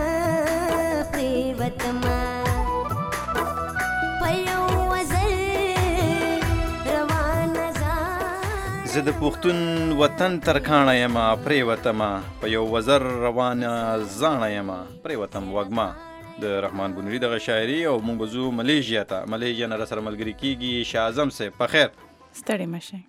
پریوتما په یو وزر روانه ځان زه د پښتون وطن تر کاڼه یمه پریوتمه په یو وزر روانه زاڼه یمه پریوتم وږمه د رحمان بنوري دغه شاعري. او موږ به ځو ملیشیا ته. ملیشیا نه راسره ملګري کېږي شاه اعظم صاحب. په خیر ستړي مشئ.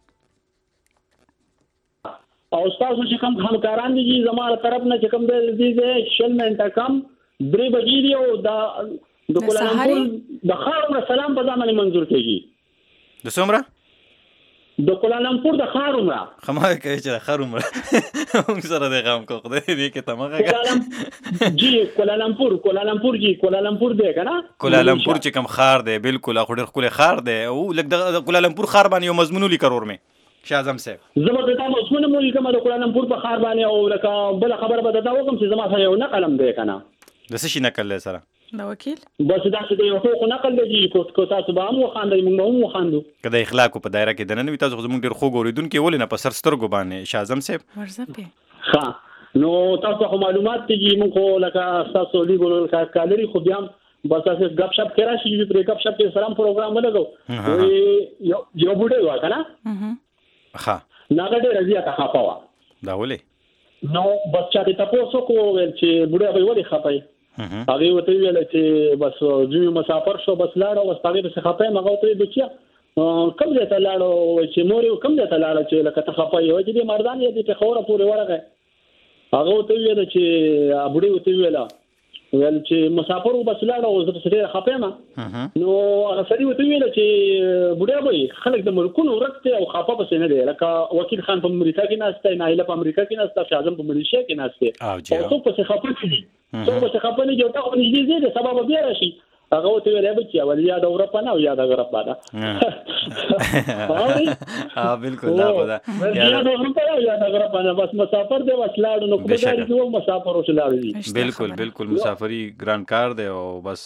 او تاسو چې کوم همکاران دي زموږ طرف نه چې کوم دي شل منټه کم 3 بجې دی او د کولالمپور د خاور سلام په ځامن منظور کېږي. د څومره د کولالمپور د خارومره خمای کوي چې خارومره موږ سره د غم کو خدای دې کې تمغه جی کولالمپور جی کولالمپور دی کنه کولالمپور چې کوم خار دی بالکل خو ډېر خپل خار دی او لکه د کولالمپور خار باندې یو مضمون لیکرور مې شاه اعظم صاحب زما د تاسو مضمون مو لیکم د کولالمپور په خار باندې او لکه بل خبره به دا وکم چې زما سره یو نقلم دی کنه د څه شي نقل لري سره د وکیل بس دا چې یو حقوق نقل دی کو تاسو به هم وخاندئ موږ هم وخاندو کله اخلاق په دایره کې دنه وي تاسو زموږ ډېر خوږ اوریدونکو ولې نه په سر سترګو باندې شاه اعظم صاحب ورزپه ها نو تاسو خو معلومات دي موږ خو لکه تاسو لیګول کالري خو بیا بس تاسو غپ شپ کرا شي په غپ شپ کې سلام پروګرام ولګو یو بوډه وا کنه ها ناګه ډېر زیاته خپاوه دا ولې نو بس چا دې تاسو کو ول چې بوډه به ولې خپای هغه وته ویل چې بس ځو مسافر شو بس لاړو بس هغه به خپای مغه ته بچیا کوم ځای ته لاړو چې مور کوم ځای ته لاړو چې لکه ته خپای یو چې مردان یې په خوره پورې ورغه هغه وته ویل چې ابوډي وته ویل چې مسافر بس لاړو زه څه خپای ما نو هغه سړي وته ویل چې بوډا به خلک د ملکونو ورته او خپه بس نه دی لکه وکیل خان په امریکا کې ناشته نایله په امریکا کې ناشته شاه اعظم په ملیشیا کې ناشته او څو په خپه کې څو په خپه نه جوړه خو نږدې دي سبب بیا راشي هغه ته ویل به چې ولیا د اروپا نه او یا د اروپا ده بالکل دا خدا یا د اروپا یا د اروپا نه بس مسافر دی وسلاړو نو کوم ځای کې مسافر وسلاړو دي بالکل مسافری ګران کار دی او بس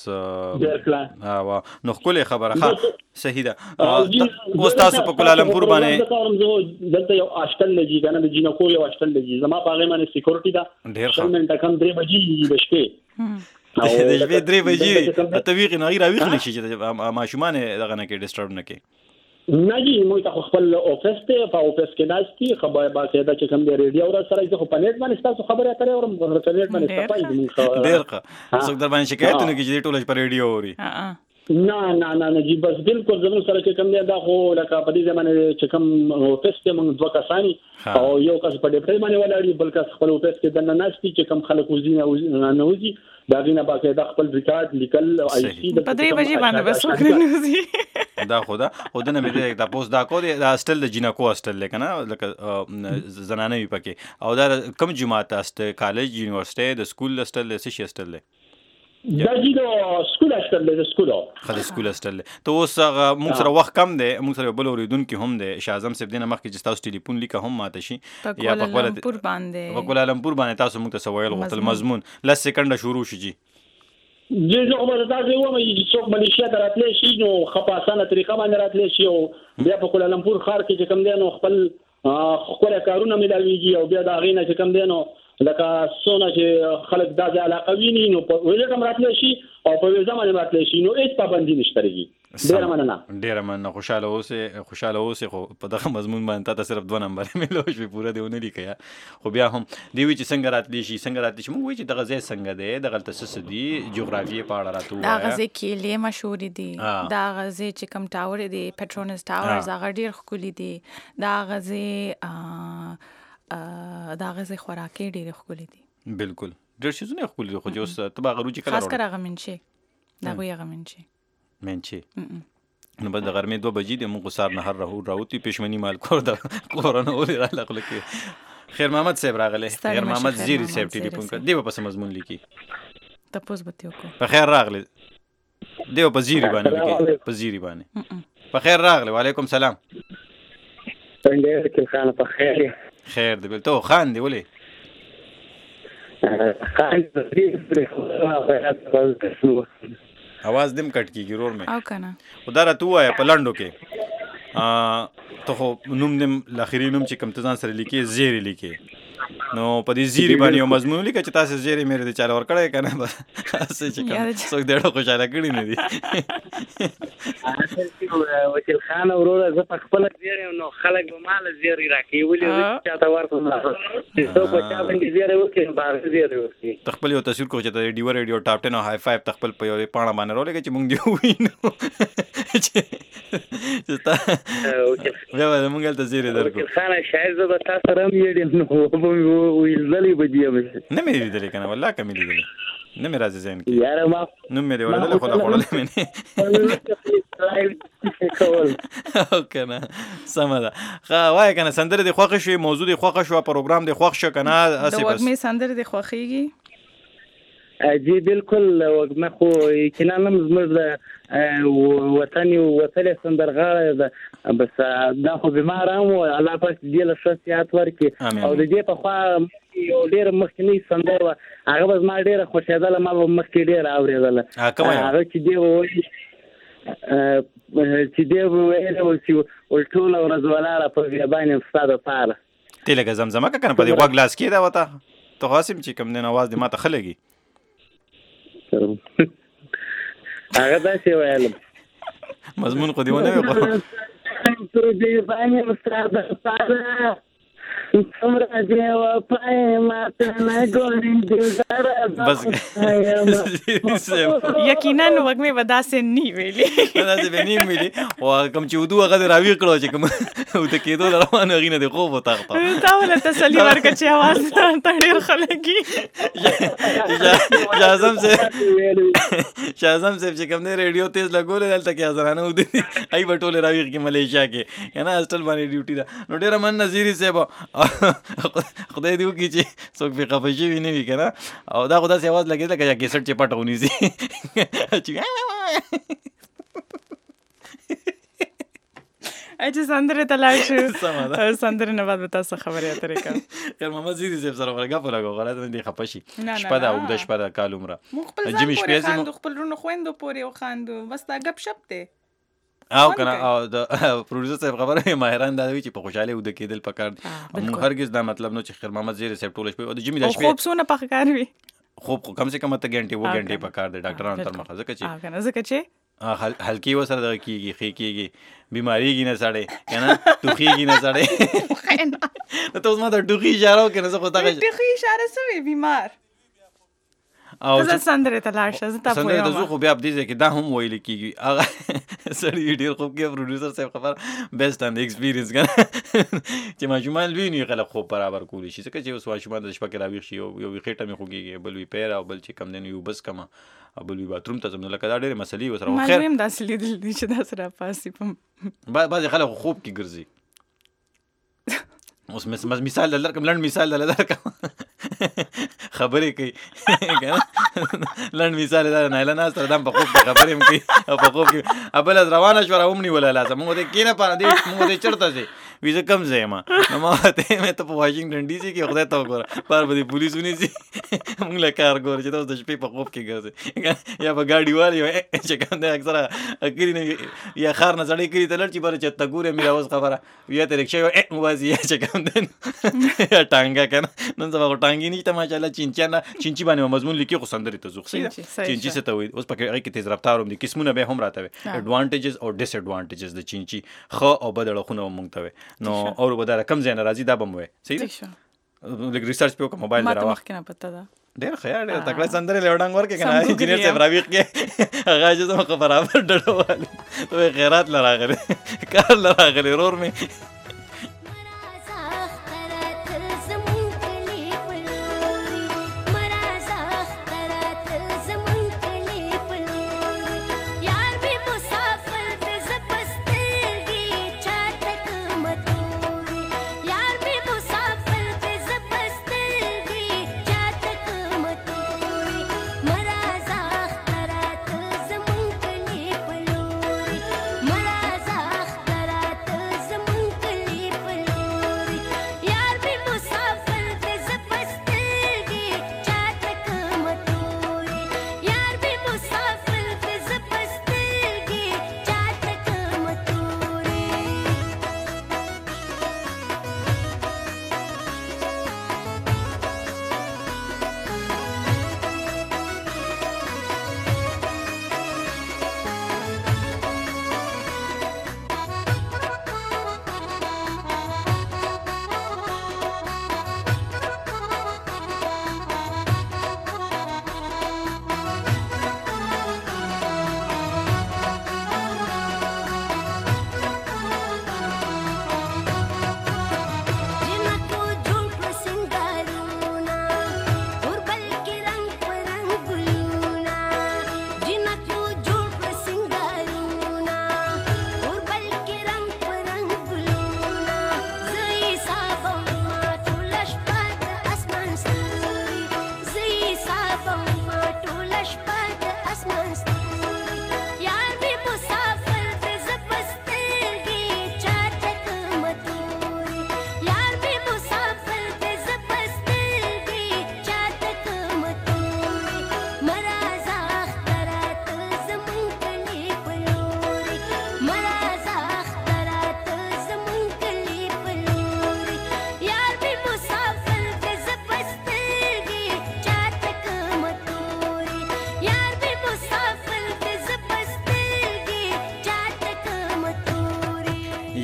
نو خپل خبره ښه صحیح ده اوس تاسو په کولالمپور باندې دلته یو اشتل لګي کنه د جینکو یو اشتل لګي زما په هغه باندې سکیورټي دا ډیر ښه منټه کم 3 بجې د شپې د شپې 3 بجې تطویق نه غیر اویخ نشي چې ماشومان دغه نه کې ډیسټرب نه کې نه جی موږ ته خپل افیس ته په افیس کې ناشتي خبره باقاعده چې کوم دی ریډیو را سره چې په نت باندې تاسو خبره اترې ورم په نت باندې صفای دي ډیر ښه څوک در باندې شکایت نه کیږي ټول په ریډیو اوري نه جی بس بالکل زموږ سره چې کوم دی دا خو لکه په دې زمانه چې کوم افیس ته موږ دوه کسانی او یو کس په ډیپټي باندې ولاړی بل کس خپل افیس کې دنه ناشتي چې کوم خلک وزینه نه وزي دا غینه باقاعده خپل ریکارډ لیکل آی سی د 3 بجې باندې بس وکړو دا خدا خودنه مې دا پوسټ دا کو دا هاستل د جینکو هاستل لکنه لکه زنانه وي پکې او دا کم جماعت است کالج یونیورسيټي د سکول هاستل څه شي هاستل دا جی د سکول هاستل د سکول هاستل ته اوس هغه موږ سره وخت کم دی موږ سره بل اوریدونکو هم دی شاه اعظم صاحب دینه مخکې چې تاسو ټلیفون لیکه هم ماته شي یا په کولالمپور باندې تاسو موږ ته سوال غوښتل مضمون لس سکند شروع شي جی زه خبره تاسو وایم چې څوک ملیشیا ته راتلی شي نو خپه اسانه طریقه باندې راتلی شي او بیا په کولالمپور ښار کې چې کوم دی نو خپل کارونه ملاویږي او بیا دا غینه چې کوم دی نو لکه څونه چې خلک دا ځای علاقه ویني نو په ویزه کوم راتلی شي او په ویزه باندې راتلی شي نو هیڅ پابندي نشته لري ډیره مننه خوشاله اوسې خو په دغه مضمون باندې تاسو صرف 2 نمبر ملو شي پوره دیونه لیکیا خو بیا هم دی وی چې څنګه راتلی شي موږ وی چې دغه ځای څنګه دی دغه تاسو دی جغرافیه په اړه راته دا غزه کې له مشهور دي دا غزه چې کوم ټاور دی پټرونس ټاور زغ ډیر ښکلي دي دا غزه دا غزه خوراکي ډېر ښکلي دي بالکل ډېر شیزونه ښکلي دي خو چې اوس تبا غروچی کله خاص کر هغه منشي دا غوي منشي نو بعد د غرمې 2 بجې د موږ سار نه هر راوتی پښمنی مال کور د کورونه ولې را لغله کې خیر محمد صاحب راغله خیر محمد زیری صاحب ټلیفون کړ دیو په مضمون لیکي تاسو به تیو کو په خیر راغله دیو په زیری باندې په خیر راغله وعلیکم سلام څنګه کې خان په خیر دی بل تو خان دی ولې خان دې आवाज دم کټ کیږي رور مې او کنه خدا را تو آیا پلانډو کې ته خو نوم دم الاخري نوم چې کم تزان سره لیکي زیری لیکي نو په دې زیری باندې یو مضمون لیکه چې تاسو زیری مې د چاله ور کړی کنه بس څه چې کوم څوک ډېر خوشاله کړی نه دي وکیل خان وروره زه په خپل زیری نو خلک به مال زیری راکې ولې چاته ورته نه چې څوک چا باندې زیری وکړي بار زیری وکړي تخپل یو تصویر کو چې د ډیو ریډیو ټاپ 10 او های 5 تخپل په یو پاڼه باندې رولې چې مونږ دی وینو چې تا بیا مونږ ته زیری درکو خان شاید زه به تاسو سره یې نو ویل زلی بجې نه مې لیدل کنه والله کمې لیدل نه مې راځي ځین کې یاره ما نو مې دی ورته خو لا خړلې مې اوکې نه سمدا خا وای کنه سندره د خوښ شوی موضوع د خوښ شو پروګرام د خوښ شو کنه اسی بس د وګمې سندره د خوښيږي جی بالکل وګمه خو کینه نم زمر وطن او وطن سندرغاړه بس دا خو بیمار هم الله پاک دې له شخصیت ورکي او د دې په خوا یو ډېر مخکنی سندره هغه بس ما ډېر خوشاله ما مخکې ډېر اورېدل هغه چې دی وایي چې دی وایي چې ټول ورځ ولاړه په باندې استاد پاره تلګه زمزمه کنه په دې وګ لاس کې دا وته ته قاسم چې کوم نه आवाज دې ما ته خلګي هغه دا څه ویل مضمون خو دیونه وي تر دې باندې مستعد پاره څومره دی و پای ماته نه ګورې بس یقینا وګمې ودا سه نی ویلي دا چې بنی ویلي او کوم چې ودو هغه راوي کړو چې کوم او ته کېدو روانه غینه دی خو وتا تا ول تسلی ورکړ چې आवाज ته ډیر خلګي شازم چې کوم نه ریډیو تیز لګولې دلته کې ازرانه ودی ای بټوله راوي کې ملیشیا کې کنه هاستل باندې ډیوټي دا نو ډیر من نظیری صاحب خدای دې وکړي چې څوک به خفشي وي نه وي کنه او دا خدای سي आवाज لګیږي لکه کیسټ چې پټونی سي اجه سندره تلاش سندره نه بعد تاسو خبرې اترې کوم خیر محمد زیری صاحب سره ورګه په لګو غلط نه دی خفشي شپه دا وګد شپه دا کالومره جمی شپې خاندو خپل رونو خويندو پورې او خاندو بس دا غب شپ ته او کنه او د پروډوسر صاحب خبره ماهران دا وی چې په خوشاله ود کېدل پکار موږ هرگز دا مطلب نو چې خیر محمد زیری صاحب ټول شپه او د جمی د شپه خوب سونه پکار وي خوب کم سے کم ته غنټه و غنټه پکار دی ډاکټرانو تر مخه ځکه چې हल्की वो सर दकीगी खीकीगी बीमारी की न साड़े है ना दुखीगी न साड़े तो उसमें तो दुखी इशारा हो के न सब होता है दुखी इशारा से भी बीमार زه سندره ته لاړ شه زه تا پوهه سندره زه خو بیا دې کې دا هم ویل کیږي هغه سړی ډیر خوب کې پروډوسر صاحب خبر بیسټ اند ایکسپیرینس کنه چې ماجمان ویني خلک خو برابر کولی شي ځکه چې اوس ماجمان د شپه کې راوي شي یو خېټه مې خوږیږي بل وی پیر او بل چې کم دین یو بس کما بل وی باتروم ته زموږ لکه دا ډېر مسلې وسره خیر ما هم داسې لیدل چې دا سره پاسې بعض خلک خوب کې ګرځي اوس مثال درکم لنډ مثال درکم خبرې کوي لنډ مثال دا نه لنه ستر دم په خوب خبرې کوي او په خوب کې ابل روانه شو راومني ولا لازم موږ دې کینه پاره دې موږ دې چرته سي ویزه کم زما نو ما ته مې ته په واشنگټن ډي سي کې خدای ته وګوره پر به پولیس ونی سي موږ له کار ګور چې تاسو د شپې په خوب کې ګرځي یا په ګاډي والی چې کوم دې اکثره اګری نه یا خار نه ځړې کړی ته لړ چې بر چې تګوره مې اوس خبره ویا ته رکشا وازي چې کوم دې ټانګه کنه نن زما ټانګي نه ته ماشاءالله چینچی باندې مضمون لیکي خو سندري ته زوخ سي چینچی څه ته وي اوس پکې هغه کې تیز رفتار هم دي قسمونه به هم راته وي اډوانټیجز او ډیس اډوانټیجز د چینچی خو او بدل خو نو مونږ ته وي نو اور بدل کم زین راځي دا بم وي صحیح لګ ریسرچ په کوم موبایل راو مخ کنه پته ده ډېر خیال ډېر تکړه سندري لوډنګ ورکه کنه انجینیر صاحب راويق کې هغه چې زما خبر برابر ډډوالي تو خیرات لراغله کار لراغله رور می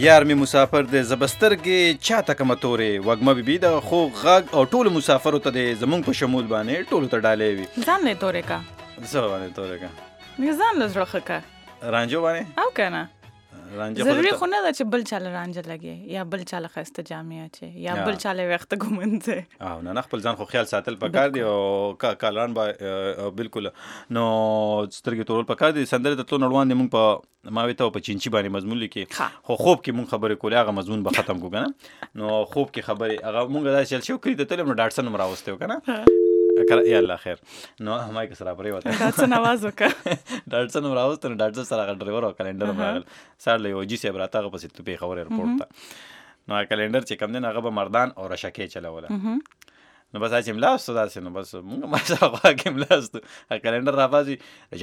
یار می مسافر د زبسترګې چاته کومه تورې وږمه بیبي د خو غږ او ټولو مسافرو ته د زمونږ په شمول باندې ټولو ته ډالۍ وي. ځان له تورې کا زه باندې تورې کا ځان له زړه ښه کا رانجو باندې او کنه رانجه ضروري خو نه ده چې بل چاله رانجه لګي یا بل چاله ښایسته جامې اچي یا بل چاله ویښته ګومنځي او نه خپل ځان خو خیال ساتل پکار دی او کالان با بالکل نو سترګې تورول پکار دي. سندره د تلو نړوان دی مونږ په ما ویته په چینچی باندې مضمون لیکي خو خوب کې مونږ خبرې کولې هغه مضمون به ختم کو کنه نو خوب کې خبرې هغه مونږ دا چل شو کړی ته نو ډاکټر نمبر راوستو کنه یا الله خیر نو همای که سره پرې وته ډاکټر نواز وکړه ډاکټر نمبر راوستو نو ډاکټر سره ډرایور او کلندر راغل سار له وجی سي براته په ستو په خبر ایرپورټ ته نو کلندر چې کم نه هغه به مردان او رشکه چلوله نو بس چې ملاستو داسې نو بس موږ ما سره واګم ملاستو کلندر راځي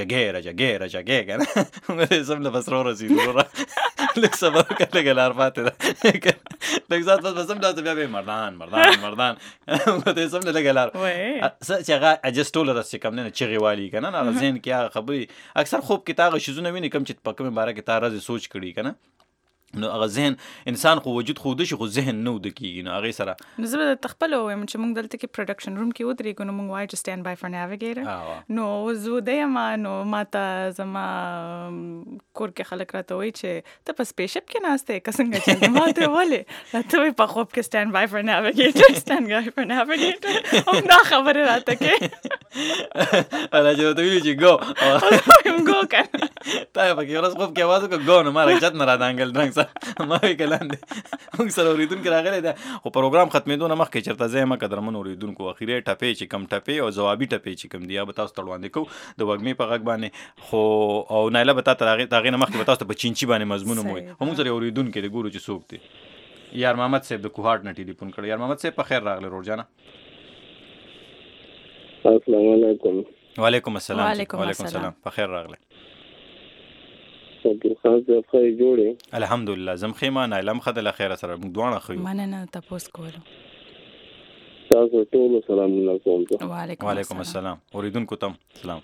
رجګه کنه موږ سم له بس رسیدو لکه صبر کله ګلار پاتې ده لکه ځات بس سم داسې بیا به مردان موږ ته سم له ګلار چې هغه اجستول راځي کم نه چغي والی کنه نه ځین کې خبري اکثر خوب کې تاغه شیزونه ویني کم چې په کومه باره کې تا راځي سوچ کړي کنه نو هغه ذهن انسان خو وجود خو د شي خو ذهن نو د کیږي نو هغه سره نو زه تخپل وایم چې موږ دلته کې پروډکشن روم کې ودرېږو نو موږ وایو چې سټاند بای فور نیویګیټر نو زه دیم نو ماته زما کور کې خلک راته وایي چې ته په سپیس شپ کې ناشته کسنګ چې ماته ولې راته په خوب کې سټاند بای فور نیویګیټر او دا خبره راته کې الا چې ته ویل چې ګو کنه تا په کې ورځ خوب کې आवाज وکړ ګو نو ما راځت نه را دانګل درنګ ما وی کلاندې موږ سره اوریدونکو راغلی ده خو پروګرام ختمېدو نه مخکې چېرته ځای مه قدرمن اوریدونکو اخري ټپې چې کم ټپې او ځوابي ټپې چې کم دي یا به تاسو ته وړاندې کوو د وږمې په غږ باندې خو او نایله به تا ته هغې نه مخکې به تاسو ته په چینچي باندې مضمون هم وایي خو موږ سره اوریدونکي دی ګورو چې څوک دی. یار محمد صاحب د کوهاټ نه ټلیفون کړی. یار محمد صاحب په خیر راغلی روړجانه. السلام علیکم. وعلیکم السلام په خیر راغلی. خاص د خیر جوړې الحمدلله زم خیمه نایلم خدای خیر سره موږ دوه خو مننه تاسو کولو تاسو ټول سلام علیکم. وعلیکم السلام اوریدونکو تم سلام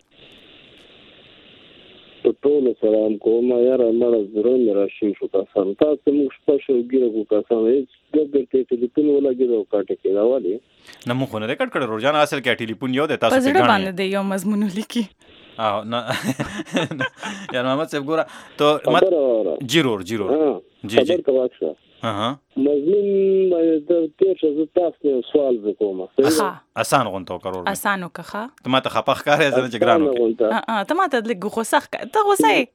ټول سلام کوم. یار مړ زره راشي شو تاسو موږ سپیشل ګیره کو تاسو هیڅ دغه ټلیفون ولا ګیره کاټه کې راوالي نه مو خو نه کټ کړ روزانه اصل کې ټلیفون یو د تاسو په ځړ باندې دی یو مضمون لیکي او نه یار محمد صاحب ګوره تو جیرور جی خبر کواښه مضمون د تیر څه تاسو سوال وکوم آسان غونټو کارور آسانو کخه ته ماته خپخ کار یې ځنه چې ګرانو ته ماته لګ غوسه ته غوسه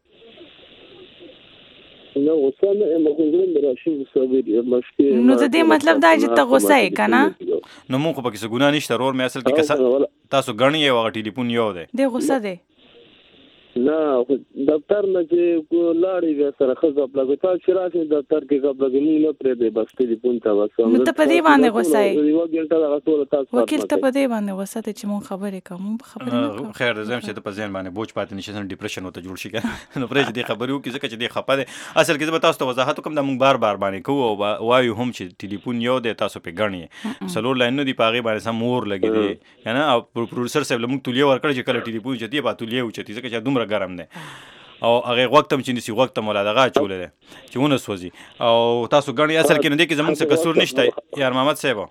نو وسانه مخزن راشي صبر مشکل نو د دې مطلب دا چې ته غوسه یې کنه نو مونږ په کې څه ګناه نشته رور مې اصل کې تاسو غنی یو ټلیفون یو دی غوسه دی نه دفتر نه چې لاړې بیا سره ښځه پلګو تا چې راشي دفتر کې قبلګې مونږ نه پرېږدی بس ټلیفون ته بس نو ته په دې باندې غوسه یې یوه ګنټه دغه ټوله تاسو وکیل ته په دې باندې غوسه دی چې مونږ خبرې کوو مونږ خبرې نه کوو خیر زم چې ته په ذهن باندې بوج پاتې نشي څنګه ډیپریشن وته جوړ شي نو پرې چې دې خبرې وکړي ځکه چې دې خپه دی اصل کې زه تاسو ته وضاحت کوم دا مونږ بار باندې کوو او وایو هم چې ټلیفون یو دی تاسو په غنی سلور لاین دی پاغي باندې سم مور لګي دی کنه او پروډوسر صاحب لمون تولیه ورکړي چې کله ټلیفون چتی با تولیه وچتی ځکه چې دومره ګرم دی او هغه وخت هم چې نسی وخت مولا دغه چولې ده چې ونه سوځي او تاسو غنی اصل کې نه دی کې زمونږ څه قصور نشته یار محمد صاحب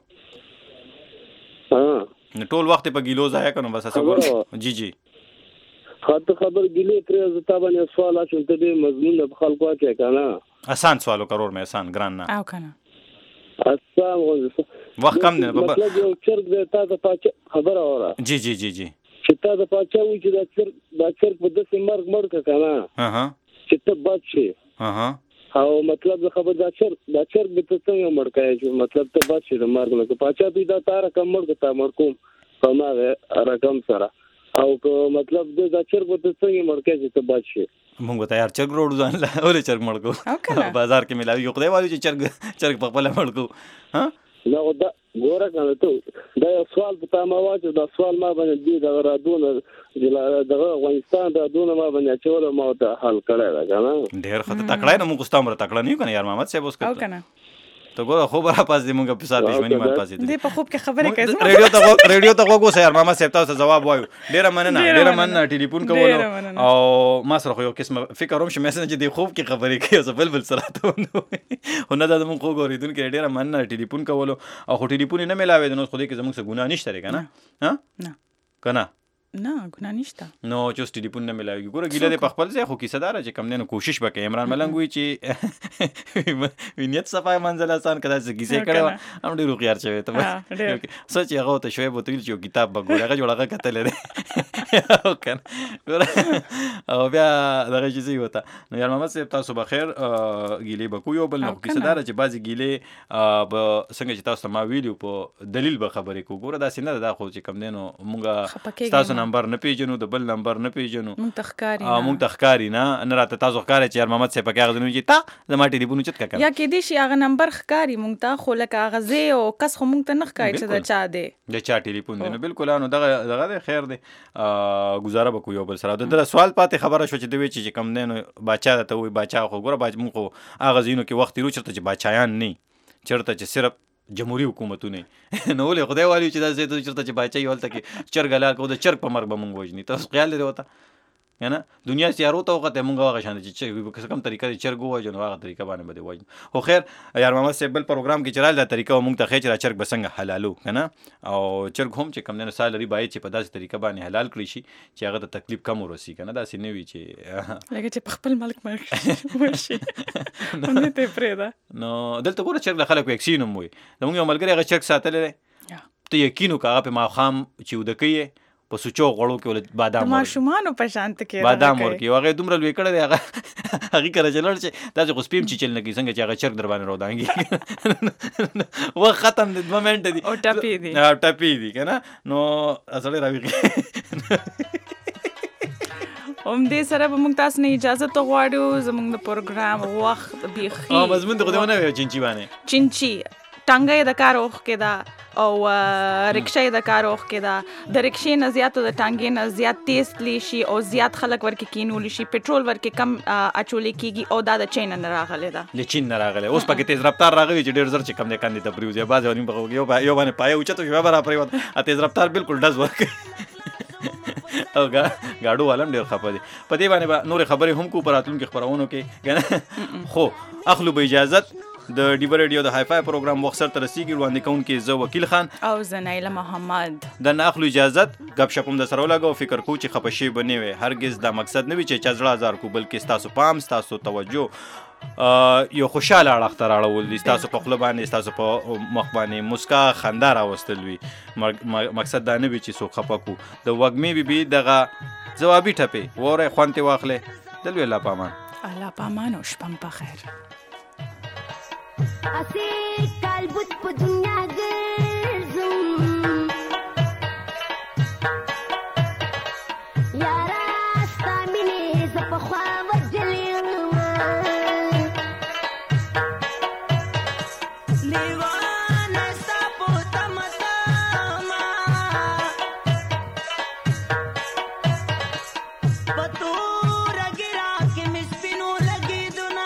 ټول وخت په ګیلو ځای کنه بس اسه جی خاطر خبر ګیلې پرې زتا باندې سوال اچول ته دې مضمون د خلکو کې کنه آسان سوالو کرور مې آسان ګران نه او کنه آسان وخت کم نه مطلب یو چرګ د تاسو په خبره اورا جی چې تا د پاچا وی چې دا چرګ په داسې مرګ کنه چې ته بد شي او مطلب د خبر دا چرګ به ته څنګه مړ کړې چې مطلب ته بد شي د مرګ نه پاچا دوی دا تار کم مړ تا مړ کوم په ما رقم سره او مطلب دا چرګ به ته څنګه مړ کړې چې ته بد شي مونږ ته یار چرګ روډ ځان لا ولې چرګ مړ کو بازار کې ملاوي یو خدای والو چې چرګ په خپل مړ کو نو دا ګوره کنه ته دا سوال په تاسو واچو دا سوال ما باندې دی دا رادونه دغه افغانستان دا دونه ما باندې چول ما ته حل کړی دا کنه ډېر خطر تکړه نه موږ ستامره تکړه نه یو کنه یار محمد صاحب اوس او کنه ته ګوره خوب را پاس دی مونږ په سات دښمنی مال پاسې دې په خوب کې خبرې کوي ریډیو ته وګورئ سر ماما صاحب تاسو جواب وایو ډیره مننه ټلیفون کولو او ما سره خو یو قسم فکر هم چې میسج دې خوب کې خبرې کوي زه بل سره ته نو نه دا مونږ خو ګورېدونکو ډیره مننه ټلیفون کولو او خو ټلیفون نه ملاوي نو خو دې کې زموږ څه ګناه نشته لري کنه ها نه کنه نه ګناه نشته نو چې ټلیفون نه ملاوي ګوره ګیله دې په خپل ځای خو کیسه دار چې کم نه کوشش وکړي عمران ملنګ وی چې وینیت صفای منزل آسان کړه چې کیسه کړه هم ډیرو خيار شوی ته سچ هغه ته شوی بوتل چې کتاب وګوره هغه جوړه کتل لري او بیا دغه شي وته نو یار محمد صاحب تاسو بخیر ګیله بکو یو بل نو کیسه دار چې بعضی ګیله څنګه چې تاسو ما ویلو په دلیل به خبرې کو ګوره دا سینه دا خو چې کم نه نو مونږه تاسو نمبر نه پیژنو د بل نمبر نه پیژنو مونږ تخکاری نه راته تاسو ښکاري چې یار محمد صاحب په هغه ځنو چې تا زما ټلیفون چت کا یا کې دې شي هغه نمبر ښکاری مونږ ته خو لکه هغه زه او کس خو مونږ ته نه ښکاري چې دا چا دی د چا ټلیفون دی نو بالکل نو دغه خیر دی گزاره وکړو یو بل سره د سوال پاتې خبره شو چې دوی چې کم نه نو باچا ته وي باچا خو ګوره باچ مونږ خو هغه ځینو کې وخت رو چرته چې باچایان نه چرته چې صرف جمهوریت حکومتونه نو له خدای والی چې دا زه ته چرته چې باچا یو تل کې چرګلال کو د چرګ په مرګ به مونږ وژني تاسو خیال لري وته یعنی دنیا سیارو ته وخت مونږ هغه شان چې کوم طریقه چرګ وژنو هغه طریقه باندې بده وژنو خو خیر یار محمد صاحب بل پروګرام کې چرال دا طریقه مونږ ته خېچ را چرګ بسنګ حلالو کنه او چرګ هم چې کم نه سالري باید چې په داسې طریقه باندې حلال کړی شي چې هغه ته تکلیف کم ورسي کنه دا سې نه وی چې لکه چې په خپل ملک مرشي نه ته پرېدا نو دلته ګوره چرګ خلک وکسین هم وي زموږ یو ملګری هغه چرګ ساتل لري ته یقینو کاغه په ماخام چې ودکې په سوچو غړو کې ول بادام ما شومانو په شانت کې بادام ورکی هغه دومره لوي کړه دی هغه کړه چلل چې دا خو سپیم چې چل نه کی څنګه چې هغه چرګ در باندې رودانګي و ختم د مومنت دی او ټپی دی کنه نو اصل راوي دې سره به موږ تاسو نه اجازه ته غواړو زموږ د پروګرام وخت بيخي مضمون ته خو نه وي چینچی ټانګې د کار اوخ کې دا او رکشې د کار اوخ کې دا د رکشې نه زیات د ټانګې نه زیات تیز تلی شي او زیات خلک ورکه کینول شي پټرول ورکه کم اچولې کیږي او دا د چین نه راغله دا د چین نه راغله اوس پکې تیز رفتار راغلی چې ډېر زر چې کم نه کاندي ته پریوځي باز ونی په یو باندې پای او چته شو برابر یو تیز رفتار بالکل ډز ورک او گاډو والم ډېر خپه دي په دې باندې نور خبرې هم کو پراتون کې خبرونو کې کنه خو اخلو به اجازه د ډیبر ریډیو د هاي فای پروګرام وخت سره ترسيږي وړاندې کون کې زه وکیل خان او زنیله محمد د ناخلو اجازه غب شپم د سره لګو فکر کو چې خپشي بنوي هرگز دا مقصد نه وي چې چزړه هزار کو بلکې تاسو پام تاسو توجه یو خوشاله اړه اختراړول دي تاسو په خپل باندې تاسو په مخ باندې مسکا خندا راوستل وي مقصد دا نه وي چې سو خپکو د وګمې بي دغه جوابي ټپه وره خوانته واخلې دلوي الله پامان او شپم په خیر اسي قلبت په دنیا ګرځم یارا ستامینه ز په خوا وجلم لیوان سپو تمتا ما پتو رګرا کې مسپینو لګي دنا